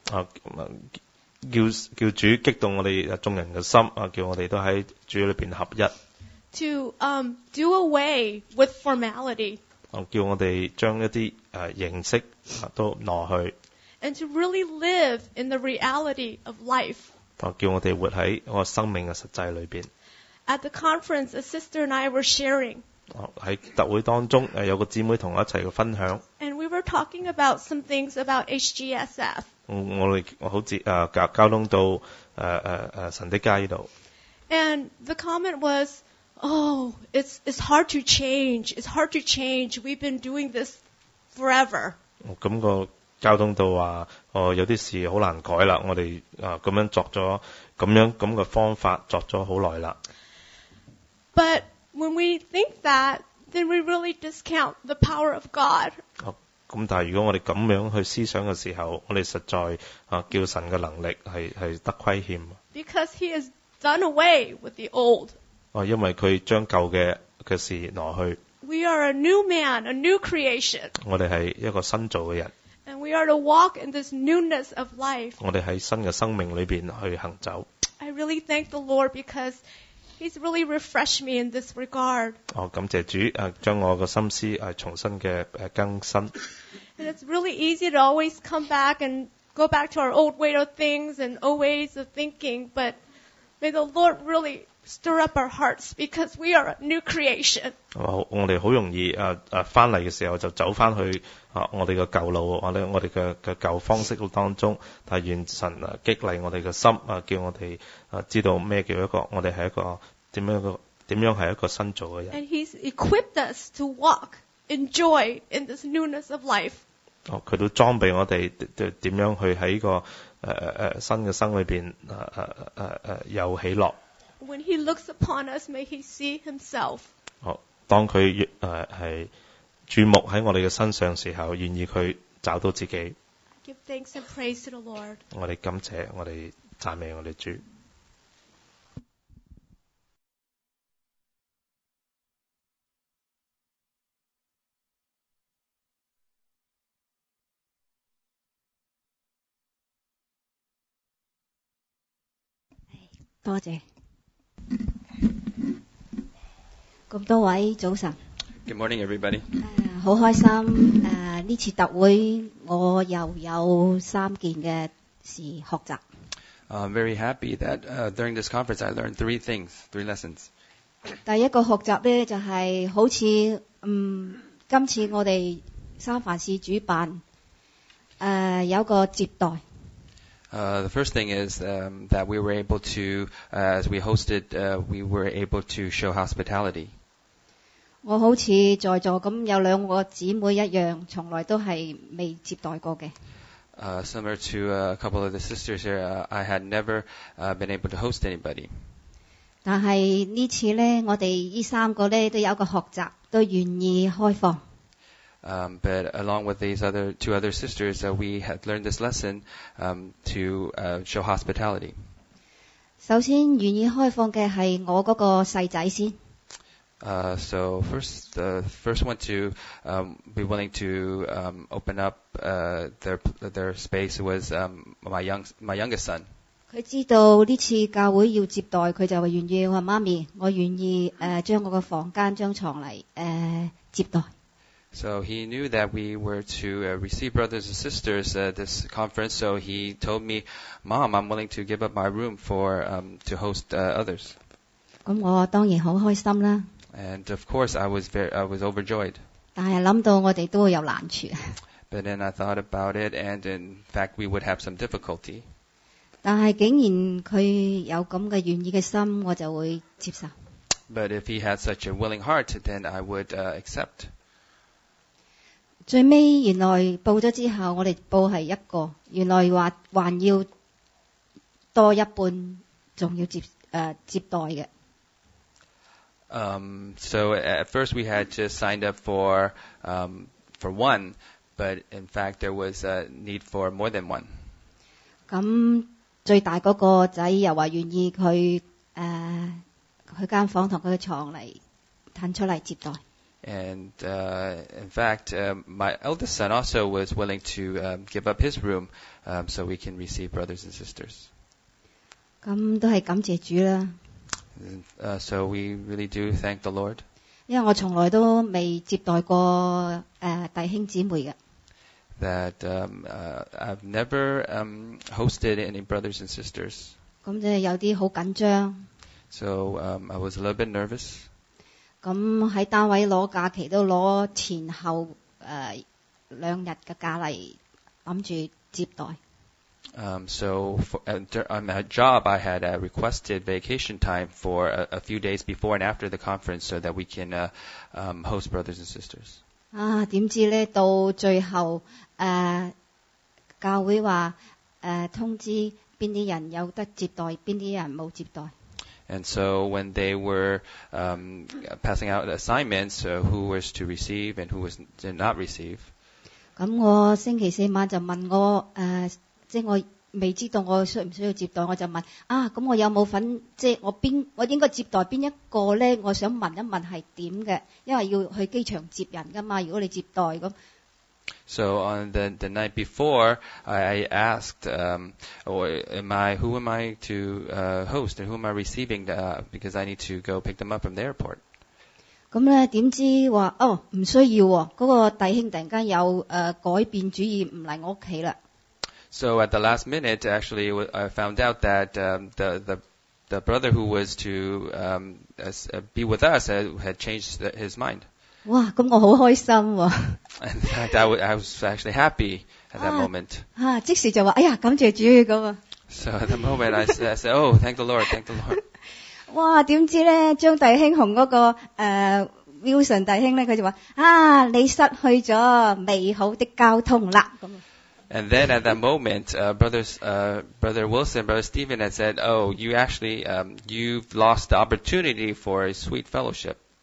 叫主激動我哋眾人嘅心，叫我哋都喺主裏邊合一。 To do away with formality. 叫我哋將一啲形式都挪去。 And to really live in the reality of life. 叫我哋活喺我生命嘅實際裏邊。 At the conference, a sister and I were sharing. 喺特會當中，有個姊妹同我一齊嘅分享。 And we were talking about some things about HGSF. 我好似交通到神的街呢度。 And the comment was, "Oh, it's hard to change. It's hard to change. We've been doing this forever." 咁個交通到話，有啲事好難改啦。我哋咁樣作咗咁嘅方法作咗好耐啦。 But when we think that, then we really discount the power of God. 咁但係如果我哋咁樣去思想嘅時候，我哋實在叫神嘅能力係得虧欠。 Because He has done away with the old. 因為佢將舊嘅事挪去。 We are a new man, a new creation. 我哋係一個新造嘅人。 And we are to walk in this newness of life. 我哋喺新嘅生命裏邊去行走。 I really thank the Lord because He's really refreshed me in this regard. 感謝主將我嘅心思重新嘅更新。 And it's really easy to always come back and go back to our old way of things and old ways of thinking, but may the Lord really stir up our hearts because we are a new creation. 我哋好容易翻嚟嘅時候就走翻去我哋嘅舊路，我哋嘅舊方式當中，但係願神激勵我哋嘅心，叫我哋知道咩叫我哋係一個點樣係一個新造嘅人。 And He's equipped us to walk in joy in this newness of life. 佢都裝備我哋點樣去喺個新嘅生裏邊有喜樂。 When He looks upon us, may He see Himself. 當佢係注目喺我哋嘅身上時候，願意佢找到自己。 Give thanks and praise to the Lord. 我哋感謝，我哋讚美我哋主。 多謝。咁多位早晨。 Good morning, everybody. 好開心呢次特會我又有3件嘅事學習。 I'm very happy that during this conference I learned 3 lessons. 第一個學習呢就係好似今次我哋三藩市主辦有個接待。 The first thing is that we were able to, as we hosted, we were able to show hospitality. 我好似在座咁有2個姊妹一樣，從來都係未接待過嘅。 Similar to a couple of the sisters here, I had never been able to host anybody. 但係呢次呢，我哋呢3個呢都有個學習，都願意開放。 But along with these 2 other sisters, we had learned this lesson to show hospitality. 首先願意開放嘅係我嗰個細仔先。 So first, the first one to be willing to open up their space was my youngest son. 佢知道呢次教會要接待，佢就話願意話媽咪，我願意將我個房間張床嚟接待。 So he knew that we were to receive brothers and sisters at this conference. So he told me, "Mom, I'm willing to give up my room for to host others." 咁我當然好開心啦。 And of course, I was overjoyed. 但係諗到我哋都會有難處。 But then I thought about it, and in fact, we would have some difficulty. 但係竟然佢有咁嘅願意嘅心，我就會接受。 But if he had such a willing heart, then I would accept. 最尾原來報咗之後，我哋報係1個，原來話還要多一半，仲要接待嘅。 So at first we had just signed up for 1, but in fact there was a need for more than 1. 咁最大嗰個仔又話願意佢間房同佢嘅床嚟騰出嚟接待。 And in fact, my eldest son also was willing to give up his room so we can receive brothers and sisters. 咁都係感謝主啦。 So we really do thank the Lord. 因為我從來都未接待過弟兄姊妹嘅。 That I've never hosted any brothers and sisters. 咁即係有啲好緊張。 So I was a little bit nervous. 咁喺單位攞假期都攞前後2日嘅假嚟諗住接待。 So on my job, I had requested vacation time for a few days before and after the conference so that we can host brothers and sisters. 點知咧到最後教會話通知邊啲人有得接待，邊啲人冇接待。 And so when they were passing out assignments, who was to receive and who did not receive. 咁我星期4晚就問我即係我未知道我需唔需要接待，我就問咁我有冇份，即係我應該接待邊一個咧？我想問一問係點嘅，因為要去機場接人噶嘛。如果你接待咁。 So on the night before, I asked, who am I to host and who am I receiving? Because I need to go pick them up from the airport. 咁咧點知話唔需要喎，嗰個弟兄突然間有改變主意，唔嚟我屋企啦。 So at the last minute, actually, I found out that the brother who was to be with us had changed his mind. 哇！咁我好開心喎。 In fact, I was actually happy at that moment. 即時就話：哎呀，感謝主咁啊！ So at the moment, I said, "Oh, thank the Lord, thank the Lord." 哇！點知咧，張弟兄同嗰個Wilson 弟兄咧，佢就話：你失去咗美好的交通啦咁。 And then at that moment, Brother Wilson, Brother Stephen had said, "Oh, you actually you've lost the opportunity for a sweet fellowship."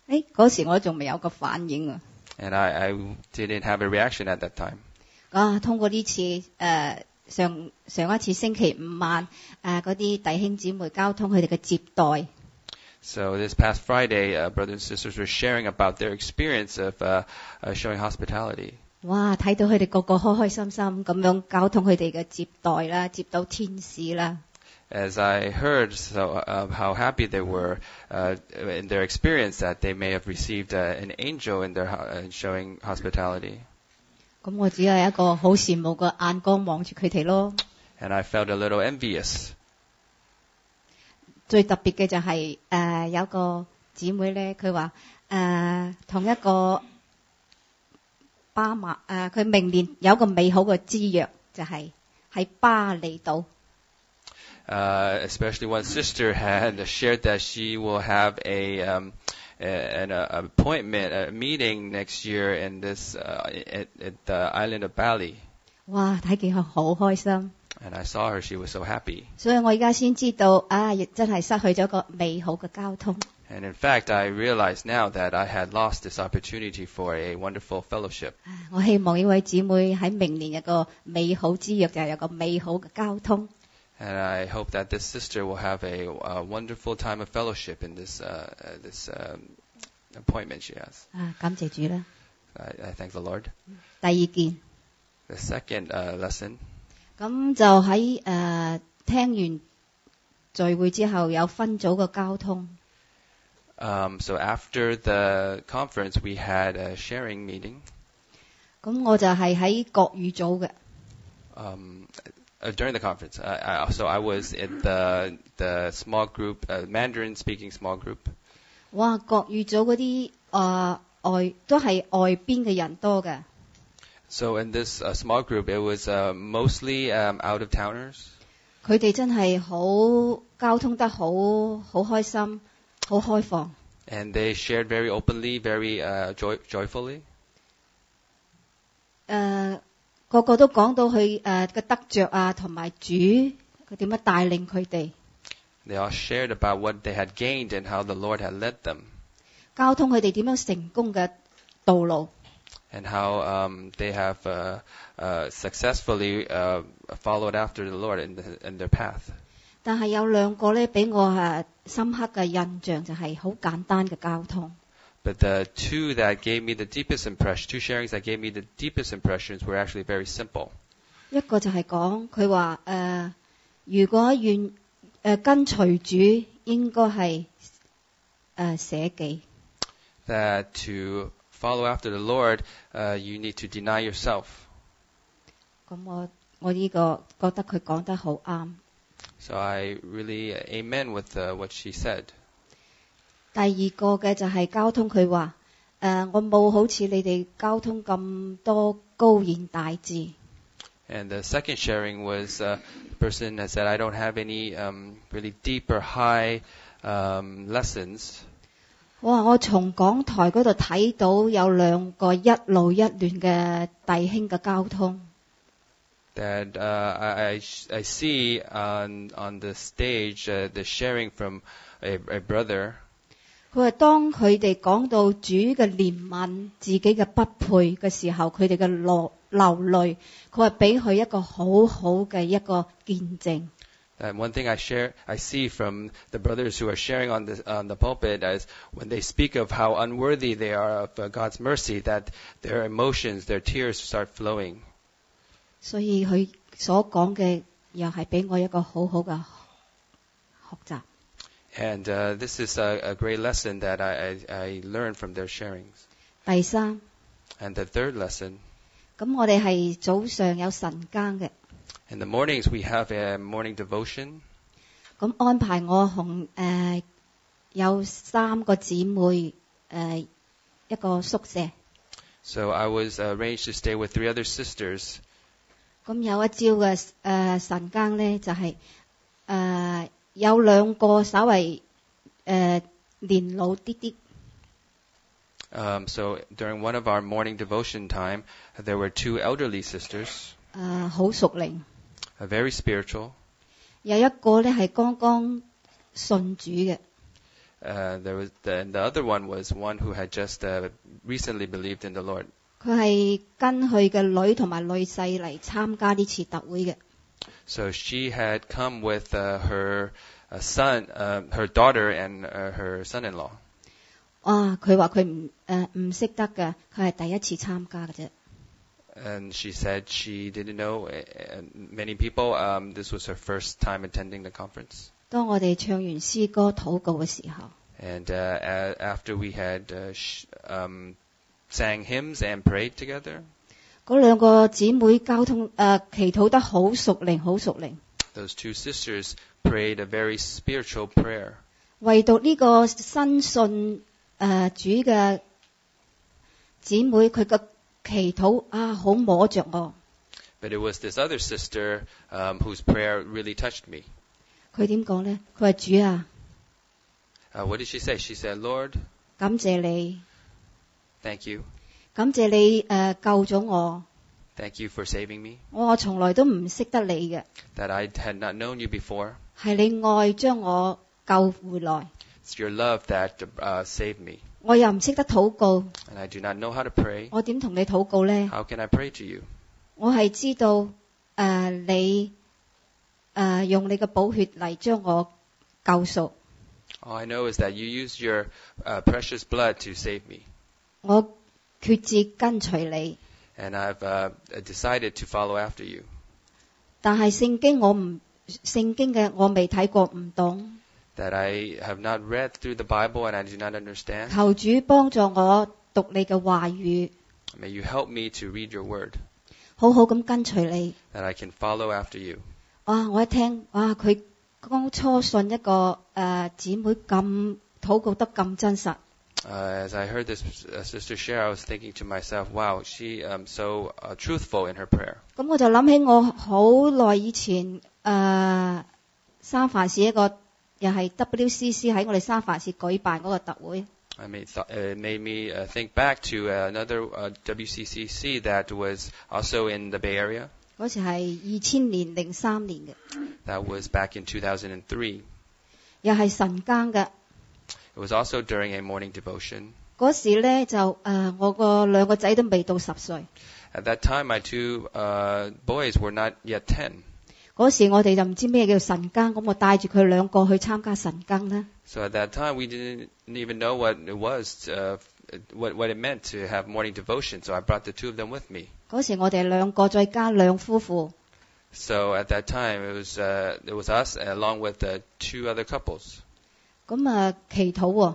嗰時我仲未有個反應啊。 And I didn't have a reaction at that time. 通過呢次上一次星期五晚嗰啲弟兄姊妹交通佢哋嘅接待。 So this past Friday, brothers and sisters were sharing about their experience of showing hospitality. 哇！睇到佢哋個個開開心心咁樣交通佢哋嘅接待啦，接到天使啦。 As I heard how happy they were in their experience that they may have received an angel in their showing hospitality. 咁我只係一個好羨慕嘅眼光望住佢哋咯。 And I felt a little envious. 最特別嘅就係有個姊妹咧，佢話同一個巴馬佢明年有個美好嘅之約，就係喺巴厘島。 Especially one sister had shared that she will have an appointment, a meeting next year in this at the island of Bali. 哇！睇見佢好開心。 And I saw her; she was so happy. 所以我而家先知道亦真係失去咗個美好嘅交通。 And in fact, I realize now that I had lost this opportunity for a wonderful fellowship. 我希望呢位姊妹喺明年有個美好之約，就係有個美好嘅交通。 And I hope that this sister will have a wonderful time of fellowship in this appointment she has. 感謝主啦。 I thank the Lord. 第二件。 The second lesson. 咁就喺聽完聚會之後，有分組嘅交通。 So after the conference, we had a sharing meeting. 咁我就係喺國語組嘅。 During the conference, so I was in the small group, Mandarin speaking small group. 哇，國語組嗰啲都係外邊嘅人多嘅。 So in this small group, it was mostly out of towners. 佢哋真係好交通得好開心，好開放。 And they shared very openly, very joyfully. 個個都講到佢嘅得着啊，同埋主佢點樣帶領佢哋。 They all shared about what they had gained and how the Lord had led them. 交通佢哋點樣成功嘅道路。 And how they have successfully followed after the Lord in their path. 但係有兩個咧，俾我深刻嘅印象就係好簡單嘅交通。 But the two that gave me the deepest impression, two sharings that gave me the deepest impressions were actually very simple. 一個就係講佢話如果願跟隨主，應該係捨己。 That to follow after the Lord, you need to deny yourself. 咁我呢個覺得佢講得好啱。 So I really amen with what she said. 第二個嘅就係交通，佢話我冇好似你哋交通咁多高言大智。 And the second sharing was a person that said, I don't have any really deep or high lessons. 我從講台嗰度睇到有兩個一路一亂嘅弟兄嘅交通。 That I see on the stage the sharing from a brother. 佢話當佢哋講到主嘅憐憫、自己嘅不配嘅時候，佢哋嘅流淚，佢話俾佢一個好好嘅一個見證。 And one thing I see from the brothers who are sharing on the pulpit is when they speak of how unworthy they are of God's mercy, that their emotions, their tears start flowing. 所以佢所講嘅又係俾我一個好好嘅學習。 And this is a great lesson that I learned from their sharings. 第三。 And the third lesson. 咁我哋係早上有晨更嘅。 In the mornings we have a morning devotion. 咁安排我同有3個姊妹一個宿舍。 So I was arranged to stay with 3 other sisters. 咁有一朝嘅晨更咧，就係有2個稍微年老啲啲。 So during one of our morning devotion time, there were 2 elderly sisters. 好屬靈。 Very spiritual. 有一個咧係剛剛信主嘅。 the other one was one who had just recently believed in the Lord. 佢係跟佢嘅女同埋女婿嚟參加呢次特會嘅。 So she had come with her son, her daughter, and her son-in-law. 佢話佢唔識得嘅，佢係第一次參加嘅啫。 And she said she didn't know many people. This was her first time attending the conference. 當我哋唱完詩歌禱告嘅時候， And after we had sang hymns and prayed together, 嗰兩個姊妹祈禱得好屬靈，好屬靈。 those two sisters prayed a very spiritual prayer. 唯獨呢個新信主嘅姊妹，佢嘅祈禱好摸着我。 But it was this other sister whose prayer really touched me. 佢點講呢？佢話主啊， What did she say? She said, Lord, 感謝你， thank you. 感謝你救咗我。 Thank you for saving me. 我從來都唔識得你嘅， That I had not known you before. 係你愛將我救回來。 It's your love that saved me. 我又唔識得禱告， And I do not know how to pray. 我點同你禱告呢？ How can I pray to you? 我係知道你用你嘅寶血嚟將我救贖。 All I know is that you used your precious blood to save me. 我決志跟隨你。 And I've decided to follow after you. 但係聖經嘅我未睇過，唔懂。 That I have not read through the Bible and I do not understand. 求主幫助我讀你嘅話語， May you help me to read your word. 好好咁跟隨你。 That I can follow after you. 我一聽，佢剛初信一個姊妹咁禱告得咁真實。 As I heard this sister share, I was thinking to myself, wow, she so truthful in her prayer. 咁我就諗起我好耐以前三藩市一個又係 WCC 喺我哋三藩市舉辦嗰個特會。 It made me think back to another WCCC that was also in the Bay Area. 嗰時係2003年嘅。 That was back in 2003. 又係晨更嘅。 It was also during a morning devotion. 嗰時咧就我個兩個仔都未到10歲。 At that time, my two boys were not yet 10. 嗰時我哋就唔知咩叫晨更，咁我帶住佢兩個去參加晨更咧。 So at that time, we didn't even know what it was, what it meant to have morning devotion. So I brought the two of them with me. 嗰時我哋兩個再加兩夫婦。 So at that time, it was us along with two other couples. 咁祈禱喎。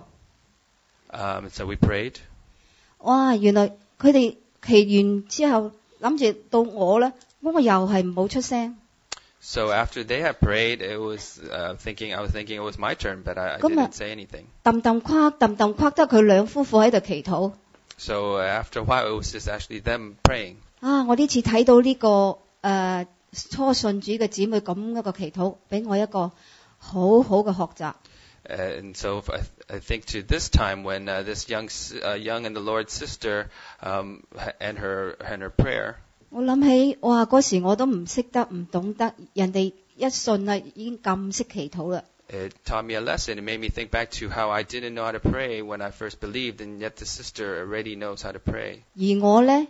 So we prayed. 哇！原來佢哋祈完之後，諗住到我咧，我又係唔好出聲。 So after they had prayed, I was thinking it was my turn, but I didn't say anything. 揼揼得佢兩夫婦喺度祈禱。 So after a while, it was just actually them praying. 我呢次睇到呢個初信主嘅姊妹咁一個祈禱，俾我一個好好嘅學習。 And so I think to this time when this young in the Lord sister and her prayer. 我諗起嗰時我都唔識得唔懂得，人哋一信已經咁識祈禱啦。 It taught me a lesson. It made me think back to how I didn't know how to pray when I first believed, and yet the sister already knows how to pray. 而我呢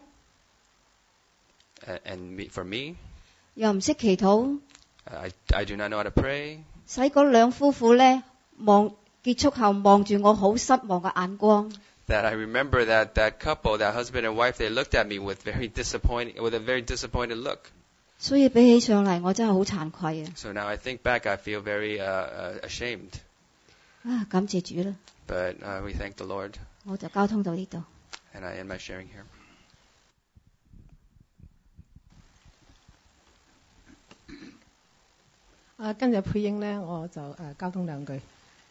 And for me, 又唔識祈禱。 I do not know how to pray. 使嗰兩夫婦呢結束後望住我好失望嘅眼光。 That I remember that couple, that husband and wife, they looked at me with a very disappointed look. 所以比起上嚟，我真係好慚愧啊！ So now I think back, I feel very ashamed. 感謝主啦！ But we thank the Lord. 我就交通到呢度。 And I end my sharing here. 跟住配英咧，我就交通兩句。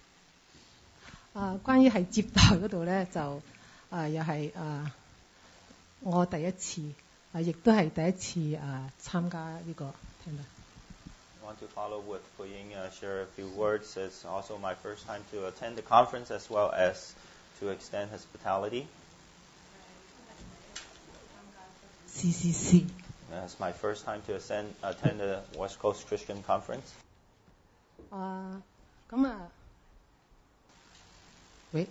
關於係接待嗰度咧，就又係我第一次，亦都係第一次參加呢個聽到。 I want to follow with Pu Ying, share a few words. It's also my first time to attend the conference as well as to extend hospitality. CCC. It's my first time to attend the West Coast Christian Conference. 喂，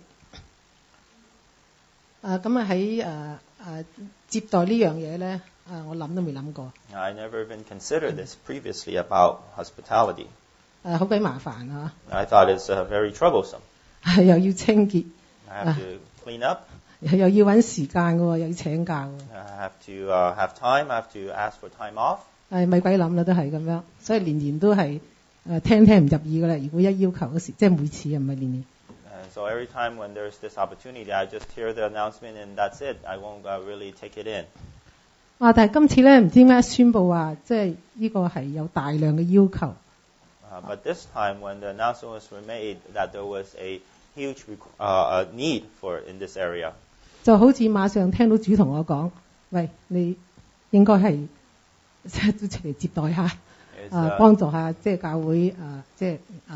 咁啊喺接待呢樣嘢咧，我諗都未諗過。 I never even considered this previously about hospitality. 好鬼麻煩啊！ I thought it's very troublesome. 又要清潔， I have to clean up. 又要揾時間嘅喎，又要請假喎。 I have to have time. I have to ask for time off. 咪鬼諗啦，都係咁樣，所以年年都係聽唔入耳嘅啦。如果一要求嗰時，即係每次唔係年年。 So every time when there's this opportunity, I just hear the announcement and that's it. I won't really take it in. 但係今次咧，唔知點解宣佈話，即係呢個係有大量嘅要求。 But this time, when the announcements were made that there was a huge need for in this area, 就好似馬上聽到主同我講，喂，你應該係即係都出嚟接待下，幫助下即係教會即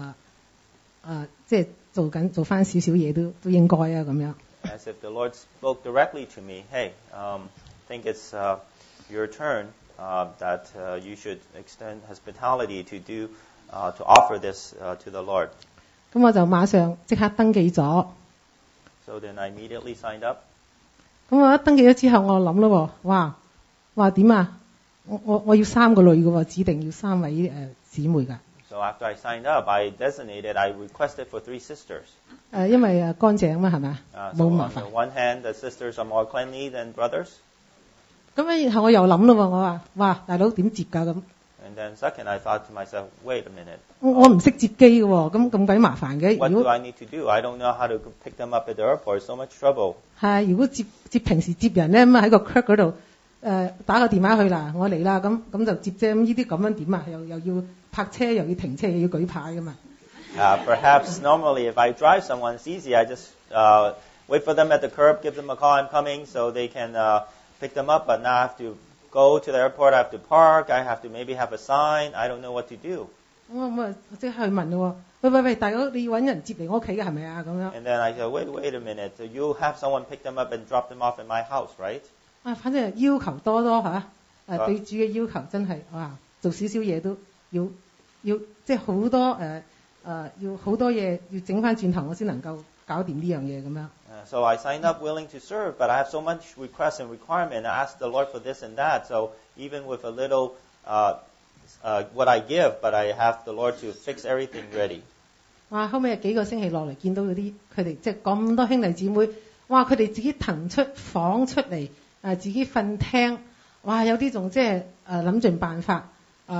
係做翻少少嘢都應該啊咁樣。 As if the Lord spoke directly to me, hey, think it's your turn that you should extend hospitality to offer this to the Lord. 咁我就馬上即刻登記咗。 So then I immediately signed up. 咁我一登記咗之後，我諗咯，哇點啊？我要3個女嘅喎，指定要3位姊妹㗎。 So after I signed up, I requested for 3 sisters. 因為乾淨嘛，係咪？冇麻煩。 So on the one hand, the sisters are more cleanly than brothers. 咁然後我又諗咯，我話哇，大佬點接㗎咁？ And then second, I thought to myself, wait a minute. 我唔識接機嘅喎，咁鬼麻煩嘅。 What do I need to do? I don't know how to pick them up at the airport. So much trouble. 係，如果接平時接人咧，咁喺個 clerk 嗰度打個電話去啦，我嚟啦，咁就接啫。咁呢啲咁樣點啊？又要泊車，又要停車，又要舉牌㗎嘛。 Perhaps normally if I drive someone, it's easy. I just wait for them at the curb, give them a call, I'm coming, so they can pick them up. But now I have to go to the airport, I have to park, I have to maybe have a sign. I don't know what to do. 我即刻去問咯，喂，大佬你要揾人接嚟我屋企嘅係咪啊？咁樣。 And then I said, wait a minute. So you have someone pick them up and drop them off in my house, right? 反正要求多嚇，對主嘅要求真係做少少嘢都要即係好多要好多嘢要整翻轉頭，我先能夠搞掂呢樣嘢咁樣。 So I signed up willing to serve, but I have so much request and requirement. I asked the Lord for this and that. So even with a little what I give, but I have the Lord to fix everything ready. 後尾幾個星期落嚟，見到嗰啲佢哋即係咁多兄弟姊妹，佢哋自己騰出房出嚟，自己瞓廳，有啲仲即係諗盡辦法，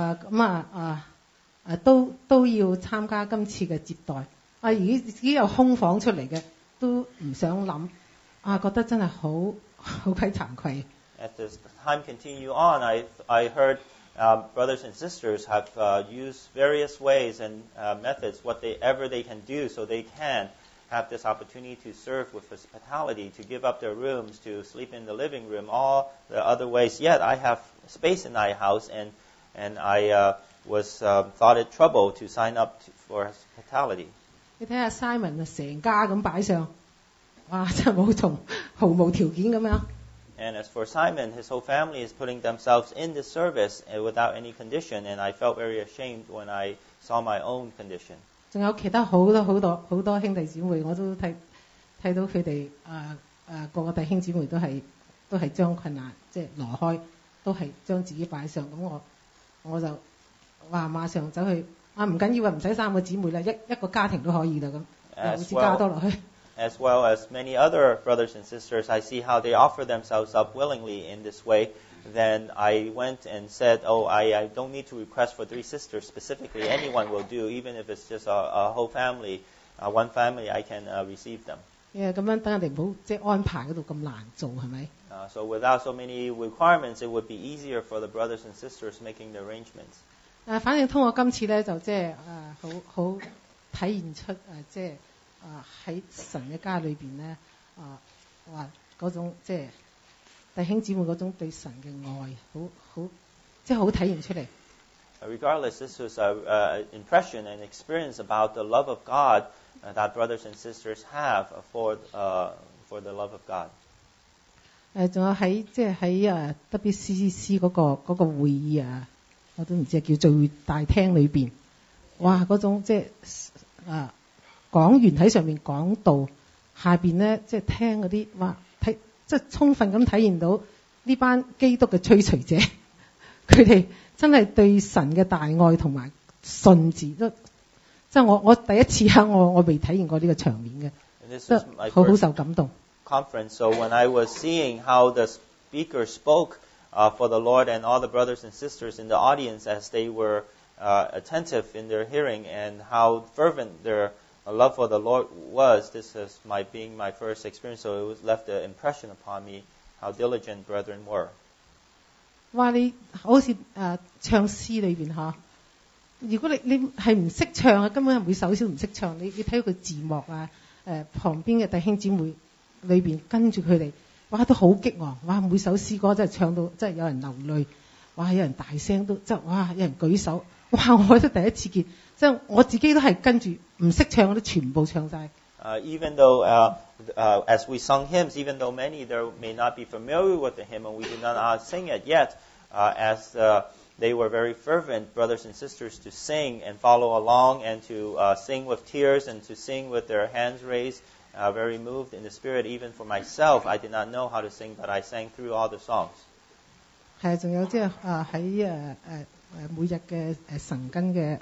都要參加今次嘅接待。而自己有空房出嚟嘅，都唔想諗，覺得真係好鬼慚愧。 As the time continue on, I heard brothers and sisters have used various ways and methods, whatever they can do, so they can have this opportunity to serve with hospitality, to give up their rooms, to sleep in the living room, all the other ways. Yet I have space in my house, and I was thought it trouble to sign up for hospitality. 你睇下 Simon 成家咁擺上，真係毫無條件咁樣。 And as for Simon, his whole family is putting themselves in this service without any condition, and I felt very ashamed when I saw my own condition. 仲有其他好多兄弟姊妹，我都睇到佢哋個個弟兄姊妹都係將困難即係挪開，都係將自己擺上。咁我就馬上走去唔緊要唔使3個姊妹啦，一個家庭都可以啦咁，好似加多落去。As well as many other brothers and sisters, I see how they offer themselves up willingly in this way. Then I went and said, I don't need to request for 3 sisters specifically. Anyone will do, even if it's just a whole family, one family, I can receive them. 咁樣等人哋唔好即係安排嗰度咁難做，係咪？So without so many requirements, it would be easier for the brothers and sisters making the arrangements. 反正通過今次咧，就即係好體現出即係喺神嘅家裏邊咧，嗰種即係弟兄姊妹嗰種對神嘅愛，好即係好體現出嚟。Regardless, this was an impression and experience about the love of God that brothers and sisters have for the love of God. 仲有喺即係喺WCCC 嗰個會議我都唔知叫聚會大廳裏邊，嗰種即係講員喺上面講道， 下邊咧即係聽嗰啲話睇，即係充分咁體現到呢班基督嘅追隨者，佢哋真係對神嘅大愛同埋信字都，即係我第一次我未體驗過呢個場面嘅，都好受感動。 Conference. So when I was seeing how the speaker spoke for the Lord and all the brothers and sisters in the audience as they were attentive in their hearing and how fervent their love for the Lord was, this is being my first experience, so it was left an impression upon me how diligent brethren were. 話你好似唱詩裏邊嚇，如果你係唔識唱啊，根本每首詩唔識唱，你睇佢字幕啊，旁邊嘅弟兄姊妹裏邊跟住佢哋，哇都好激昂，哇每首詩歌真係唱到真係有人流淚，哇有人大聲都即係哇有人舉手，哇我都第一次見，即係我自己都係跟住唔識唱都全部唱晒。 Even though as we sung hymns, even though many there may not be familiar with the hymn and we did not sing it yet, as they were very fervent brothers and sisters to sing and follow along and to sing with tears and to sing with their hands raised, very moved in the spirit. Even for myself, I did not know how to sing, but I sang through all the songs. 係仲有即係喺每日嘅神根嘅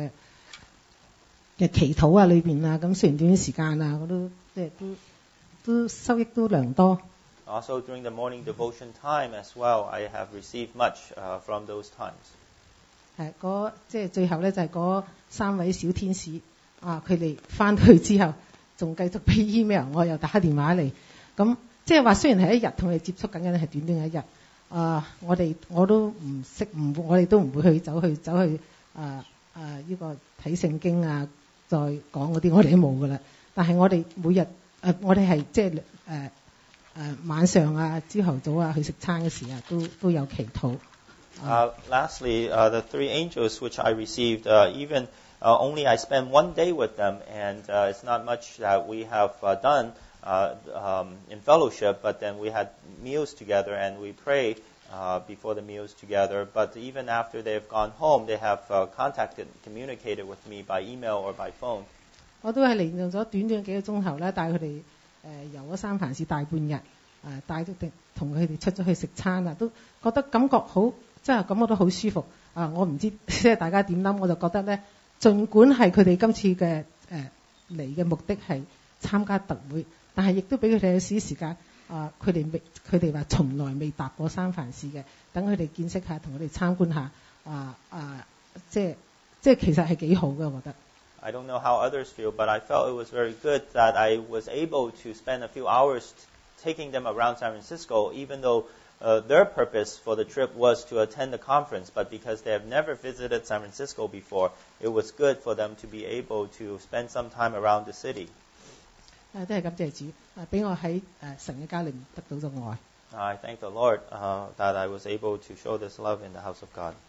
祈禱啊裏邊啊，咁雖然短時間啊，我都即係都收益都良多。 Also during the morning devotion time as well, I have received much from those times. 係即係最後咧就係嗰3位小天使啊，佢哋翻去之後仲繼續俾 email， 我又打電話嚟，咁即係話雖然係一日同佢哋接觸緊嘅係短短一日，我都唔識我哋都唔會走去呢個睇聖經啊，再講嗰啲我哋都冇噶啦。但係我哋每日我哋係即係晚上啊、朝頭早啊去食餐嘅時啊，都有祈禱。 Lastly, the 3 angels which I received, even only I spent 1 day with them, and it's not much that we have done in fellowship, but then we had meals together and we pray before the meals together. But even after they've gone home, they have communicated with me by email or by phone. 我都係利用咗短短幾個鐘頭咧，帶佢哋遊咗三藩市大半日，帶咗同佢哋出咗去食餐啊，都覺得感覺好，真係感覺到好舒服。我唔知即係大家點諗，我就覺得咧，儘管係佢哋今次嘅嚟嘅目的係參加特會，但係亦都俾佢哋有少少時間。佢哋話從來未搭過三藩市嘅，等佢哋見識下，同佢哋參觀下，即係其實係幾好嘅，我覺得。 I don't know how others feel, but I felt it was very good that I was able to spend a few hours taking them around San Francisco, even though their purpose for the trip was to attend the conference, but because they have never visited San Francisco before, it was good for them to be able to spend some time around the city. 都係感謝主，俾我喺神嘅家裏面得到咗愛。 I thank the Lord that I was able to show this love in the house of God.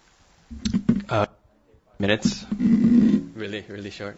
Minutes, really, really short.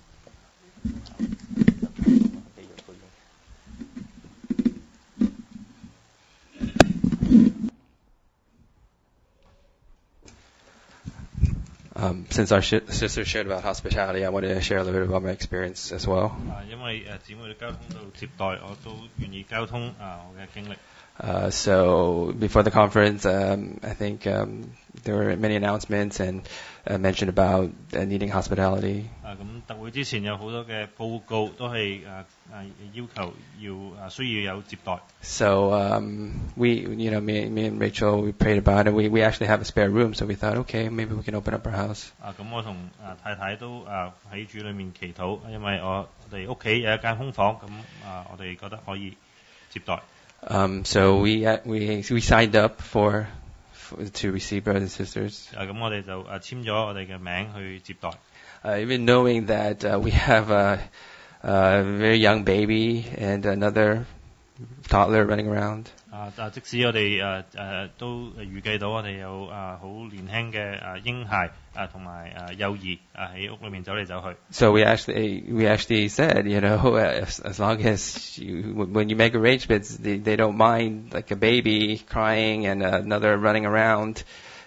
Since our sister shared about hospitality, I wanted to share a little bit about my experience as well. 因為姊妹嘅交通到接待，我都願意交通我嘅經歷。 So before the conference, I think there were many announcements and mentioned about needing hospitality. 咁特會之前有好多嘅報告都係要求需要有接待。 So me and Rachel, we prayed about it. We actually have a spare room, so we thought, okay, maybe we can open up our house. 咁我同太太都喺主裏面祈禱，因為我哋屋企有一間空房，咁我哋覺得可以接待。 So we signed up to receive brothers and sisters. 咁我哋就簽咗我哋嘅名去接待。 Even knowing that we have a very young baby and another toddler running around. 即使我哋都預計到我哋有好年輕嘅嬰孩同埋幼兒喺屋裏面走嚟走去。 So we actually said, as long as when you make arrangements, they don't mind like a baby crying and another running around.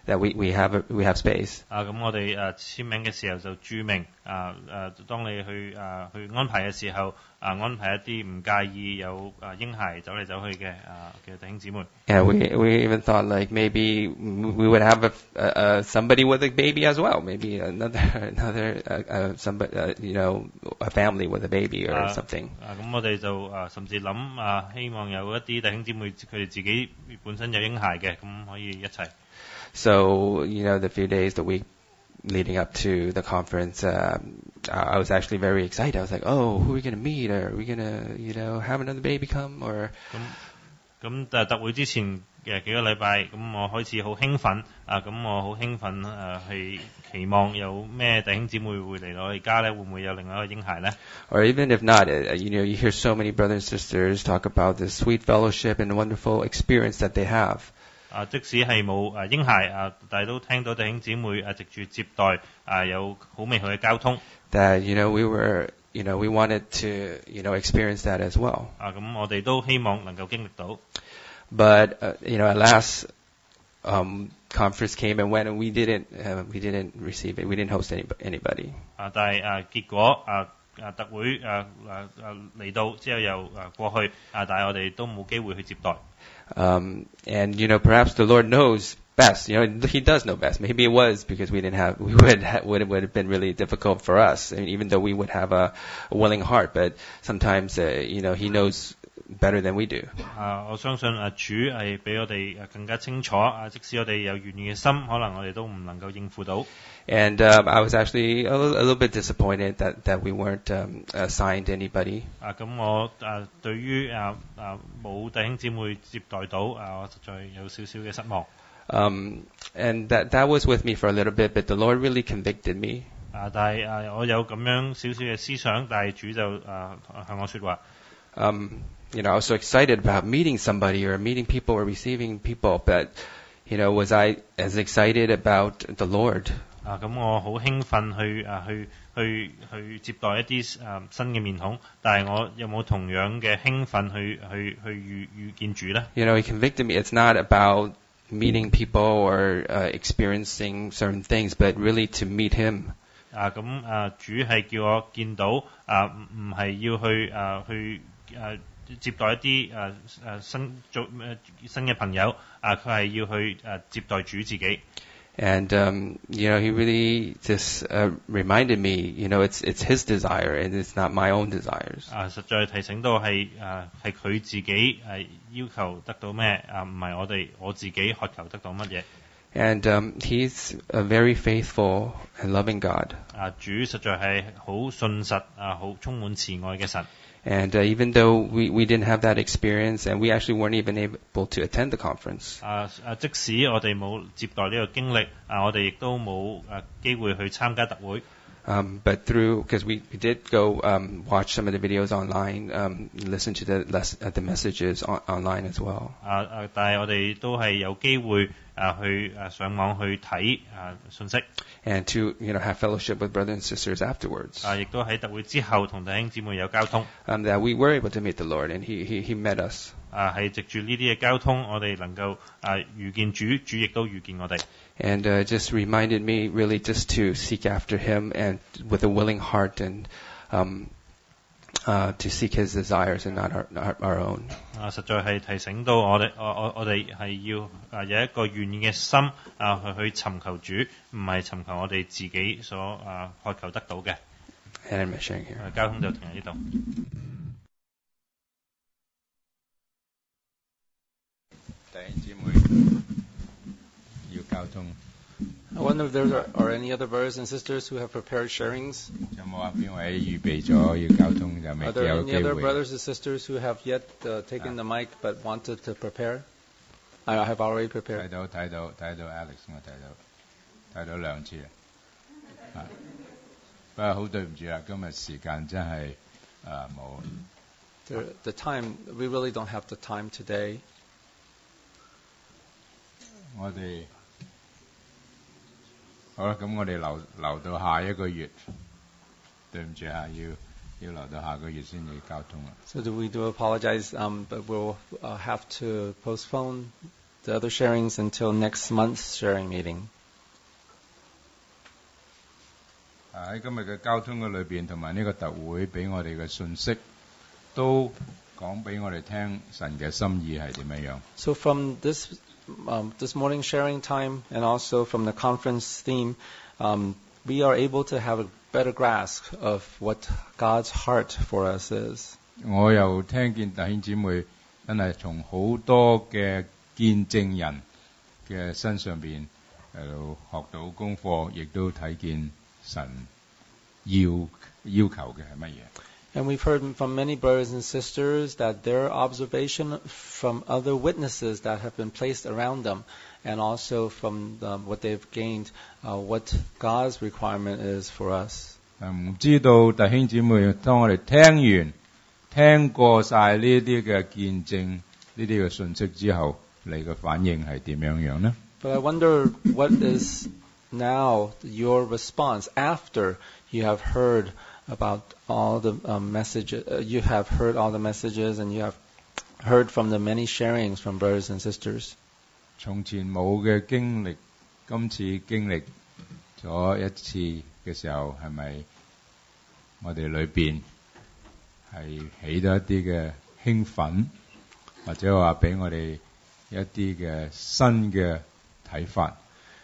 that we have space. 咁我哋簽名嘅時候就註明當你去安排嘅時候安排一啲唔介意有嬰孩走嚟走去嘅弟兄姊妹。 Yeah, we even thought like maybe we would have somebody with a baby as well, maybe another somebody a family with a baby or something. 咁我哋就甚至諗希望有一啲弟兄姊妹佢哋自己本身有嬰孩嘅，咁可以一齊。 So the few days, the week leading up to the conference, I was actually very excited. I was like, oh, who are we going to meet? Are we going to have another baby come? Or 咁特會之前嘅幾個禮拜，咁我開始好興奮咁我好興奮係期望有咩弟兄姊妹會嚟我哋家咧，會唔會有另外一個嬰孩咧 ？Or even if not, you hear so many brothers and sisters talk about the sweet fellowship and wonderful experience that they have. 即使係冇嬰孩但係都聽到弟兄姊妹藉住接待有好美好嘅交通。 That we wanted to experience that as well. 咁我哋都希望能夠經歷到。 But at last conference came and went, and we didn't receive it. We didn't host anybody. 但係結果特會嚟到之後又過去但係我哋都冇機會去接待。 And perhaps the Lord knows best. He does know best. Maybe it was because we would have been really difficult for us, even though we would have a willing heart. But sometimes, He knows better than we do. 我相信主係比我哋更加清楚即使我哋有願意嘅心，可能我哋都唔能夠應付到。 And I was actually a little bit disappointed that we weren't assigned anybody. 咁我對於冇弟兄姊妹接待到我實在有少少嘅失望。 And that was with me for a little bit, but the Lord really convicted me. 但係我有咁樣少少嘅思想，但係主就向我說話。 I was so excited about meeting somebody or meeting people or receiving people, but was I as excited about the Lord? 咁我好興奮去接待一啲新嘅面孔，但係我有冇同樣嘅興奮去遇見主咧？ He convicted me. It's not about meeting people or experiencing certain things, but really to meet Him. 咁主係叫我見到唔係要去接待一啲新嘅朋友佢係要去接待主自己。 And He really just reminded me, it's His desire and it's not my own desires. 實在提醒到係佢自己要求得到咩唔係我自己渴求得到乜嘢。 And He's a very faithful and loving God. 主實在係好信實好充滿慈愛嘅神。 And even though we didn't have that experience, and we actually weren't even able to attend the conference. 即使我哋冇接待呢個經歷我哋亦都冇機會去參加特會。 But because we did go watch some of the videos online, listen to the messages online as well. 但係我哋都係有機會去上網去睇信息。 And to have fellowship with brothers and sisters afterwards. 亦都喺特會之後同弟兄姊妹有交通。 That we were able to meet the Lord, and He met us. 係藉住呢啲嘅交通，我哋能夠遇見主，主亦都遇見我哋。 And just reminded me really just to seek after Him and with a willing heart and to seek His desires and not our own. 實在係提醒到我哋係要有一個願意嘅心去尋求主，唔係尋求我哋自己所渴求得到嘅。 And I'm sharing here. 交通就停喺呢度。 弟兄姊妹要交通。 I wonder if there are any other brothers and sisters who have prepared sharings. 有冇啊？邊位預備咗要交通就未有機會？ Are there any other brothers and sisters who have yet taken the mic but wanted to prepare? I have already prepared. 睇到 Alex 我睇到兩次啊。不過好對唔住啊，今日時間真係冇。 The time we really don't have the time today. 我哋好啦，咁我哋留到下一個月。對唔住啊，要留到下個月先至交通啊。 So we do apologize, but we'll have to postpone the other sharings until next month's sharing meeting. 喺今日嘅交通嘅裏邊，同埋呢個特會俾我哋嘅信息，都講俾我哋聽神嘅心意係點樣樣。 So from this morning sharing time, and also from the conference theme, we are able to have a better grasp of what God's heart for us is. 我又聽見弟兄姊妹真係從好多嘅見證人嘅身上邊學到功課，亦都睇見神要求嘅係乜嘢。 And we've heard from many brothers and sisters that their observation from other witnesses that have been placed around them, and also from what they've gained, what God's requirement is for us. 唔知道弟兄姊妹，當我哋聽過晒呢啲嘅見證、呢啲嘅信息之後，你嘅反應係點樣樣呢？ But I wonder what is now your response after you have heard about all the messages. You have heard all the messages, and you have heard from the many sharings from brothers and sisters. 從前冇嘅經歷，今次經歷咗一次嘅時候，係咪我哋裏邊係起咗一啲嘅興奮，或者話俾我哋一啲嘅新嘅睇法？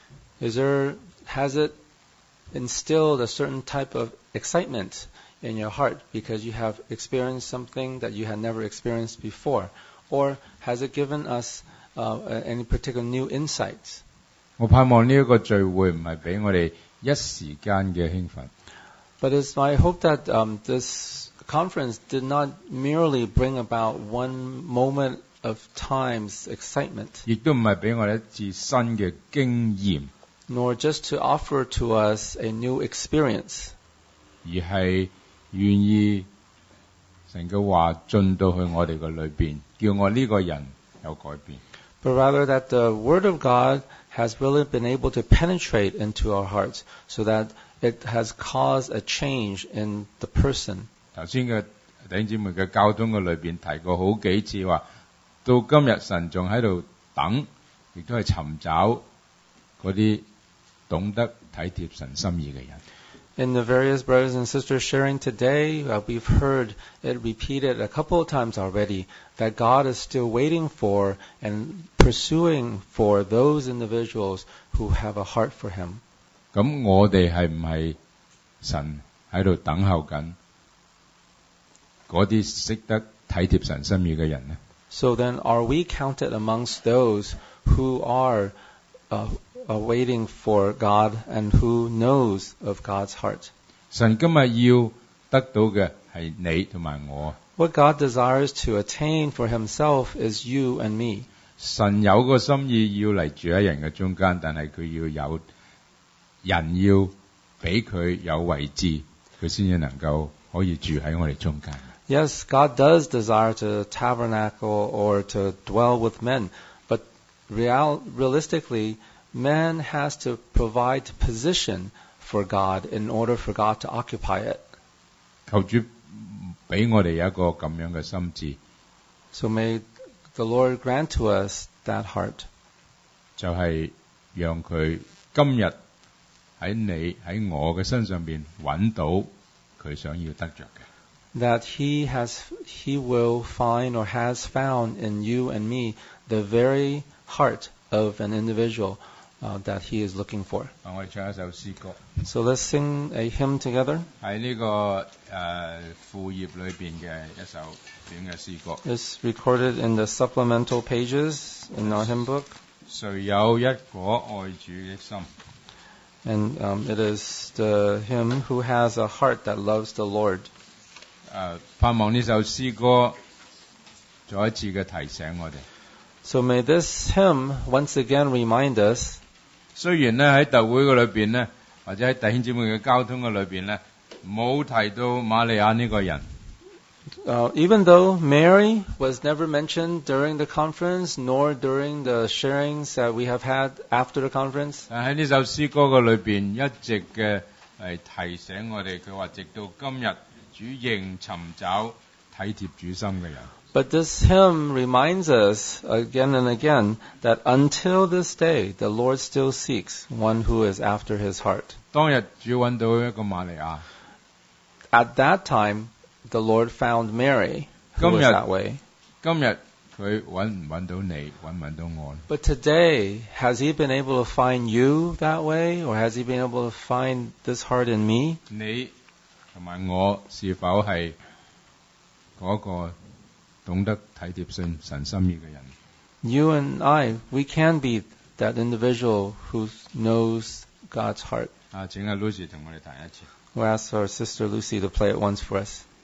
Has it instilled a certain type of excitement in your heart because you have experienced something that you had never experienced before? Or has it given us any particular new insights? 我盼望呢一個聚會唔係俾我哋一時間嘅興奮。 But it's my hope that this conference did not merely bring about one moment of time's excitement. 亦都唔係俾我哋一次新嘅經驗。 Nor just to offer to us a new experience. 而係願意神嘅話進到去我哋嘅裏邊，叫我呢個人有改變。 But rather that the Word of God has really been able to penetrate into our hearts, so that it has caused a change in the person. 頭先嘅弟兄姊妹嘅交通嘅裏邊提過好幾次話，到今日神仲喺度等，亦都係尋找嗰啲懂得體貼神心意嘅人。 In the various brothers and sisters sharing today, we've heard it repeated a couple of times already that God is still waiting for and pursuing for those individuals who have a heart for Him. 咁我哋係唔係神喺度等候緊嗰啲識得體貼神心意嘅人呢？ So then, are we counted amongst those who are waiting for God and who knows of God's heart? 神今日要得到嘅係你同埋我。 What God desires to attain for Himself is you and me. 神有個心意要嚟住喺人嘅中間，但係佢要有人要俾佢有位置，佢先至能夠可以住喺我哋中間。 Yes, God does desire to tabernacle or to dwell with men, but realistically, man has to provide position for God in order for God to occupy it. 求主俾我哋有一個咁樣嘅心志。 So may the Lord grant to us that heart. 就係讓佢今日喺你喺我嘅身上邊揾到佢想要得着嘅。 That He will find or has found in you and me the very heart of an individual that He is looking for. 我哋唱一首詩歌。 So let's sing a hymn together. 喺呢個副頁裏邊嘅一首短嘅詩歌。 It's recorded in the supplemental pages in our hymn book. 誰有一顆愛主的心？ And it is the hymn who has a heart that loves the Lord. 盼望呢首詩歌再一次嘅提醒我哋。 So may this hymn once again remind us. 雖然咧喺特會嘅裏邊咧，或者喺弟兄姊妹嘅交通嘅裏邊咧，冇提到瑪利亞呢個人。 Even though Mary was never mentioned during the conference, nor during the sharings that we have had after the conference. 但喺呢首詩歌嘅裏邊，一直嘅係提醒我哋，佢話直到今日，主仍尋找體貼主心嘅人。 But this hymn reminds us again and again that until this day, the Lord still seeks one who is after His heart. 當日主揾到一個瑪利亞， At that time, the Lord found Mary, who was that way. 今日佢揾唔揾到你，揾唔揾到我？ But today, has He been able to find you that way, or has He been able to find this heart in me? 你同埋我是否係嗰個懂得體貼神心意嘅人？ You and I, we can be that individual who knows God's heart. 請阿 Lucy 同我哋彈一次。 We'll ask our sister Lucy to play it once for us.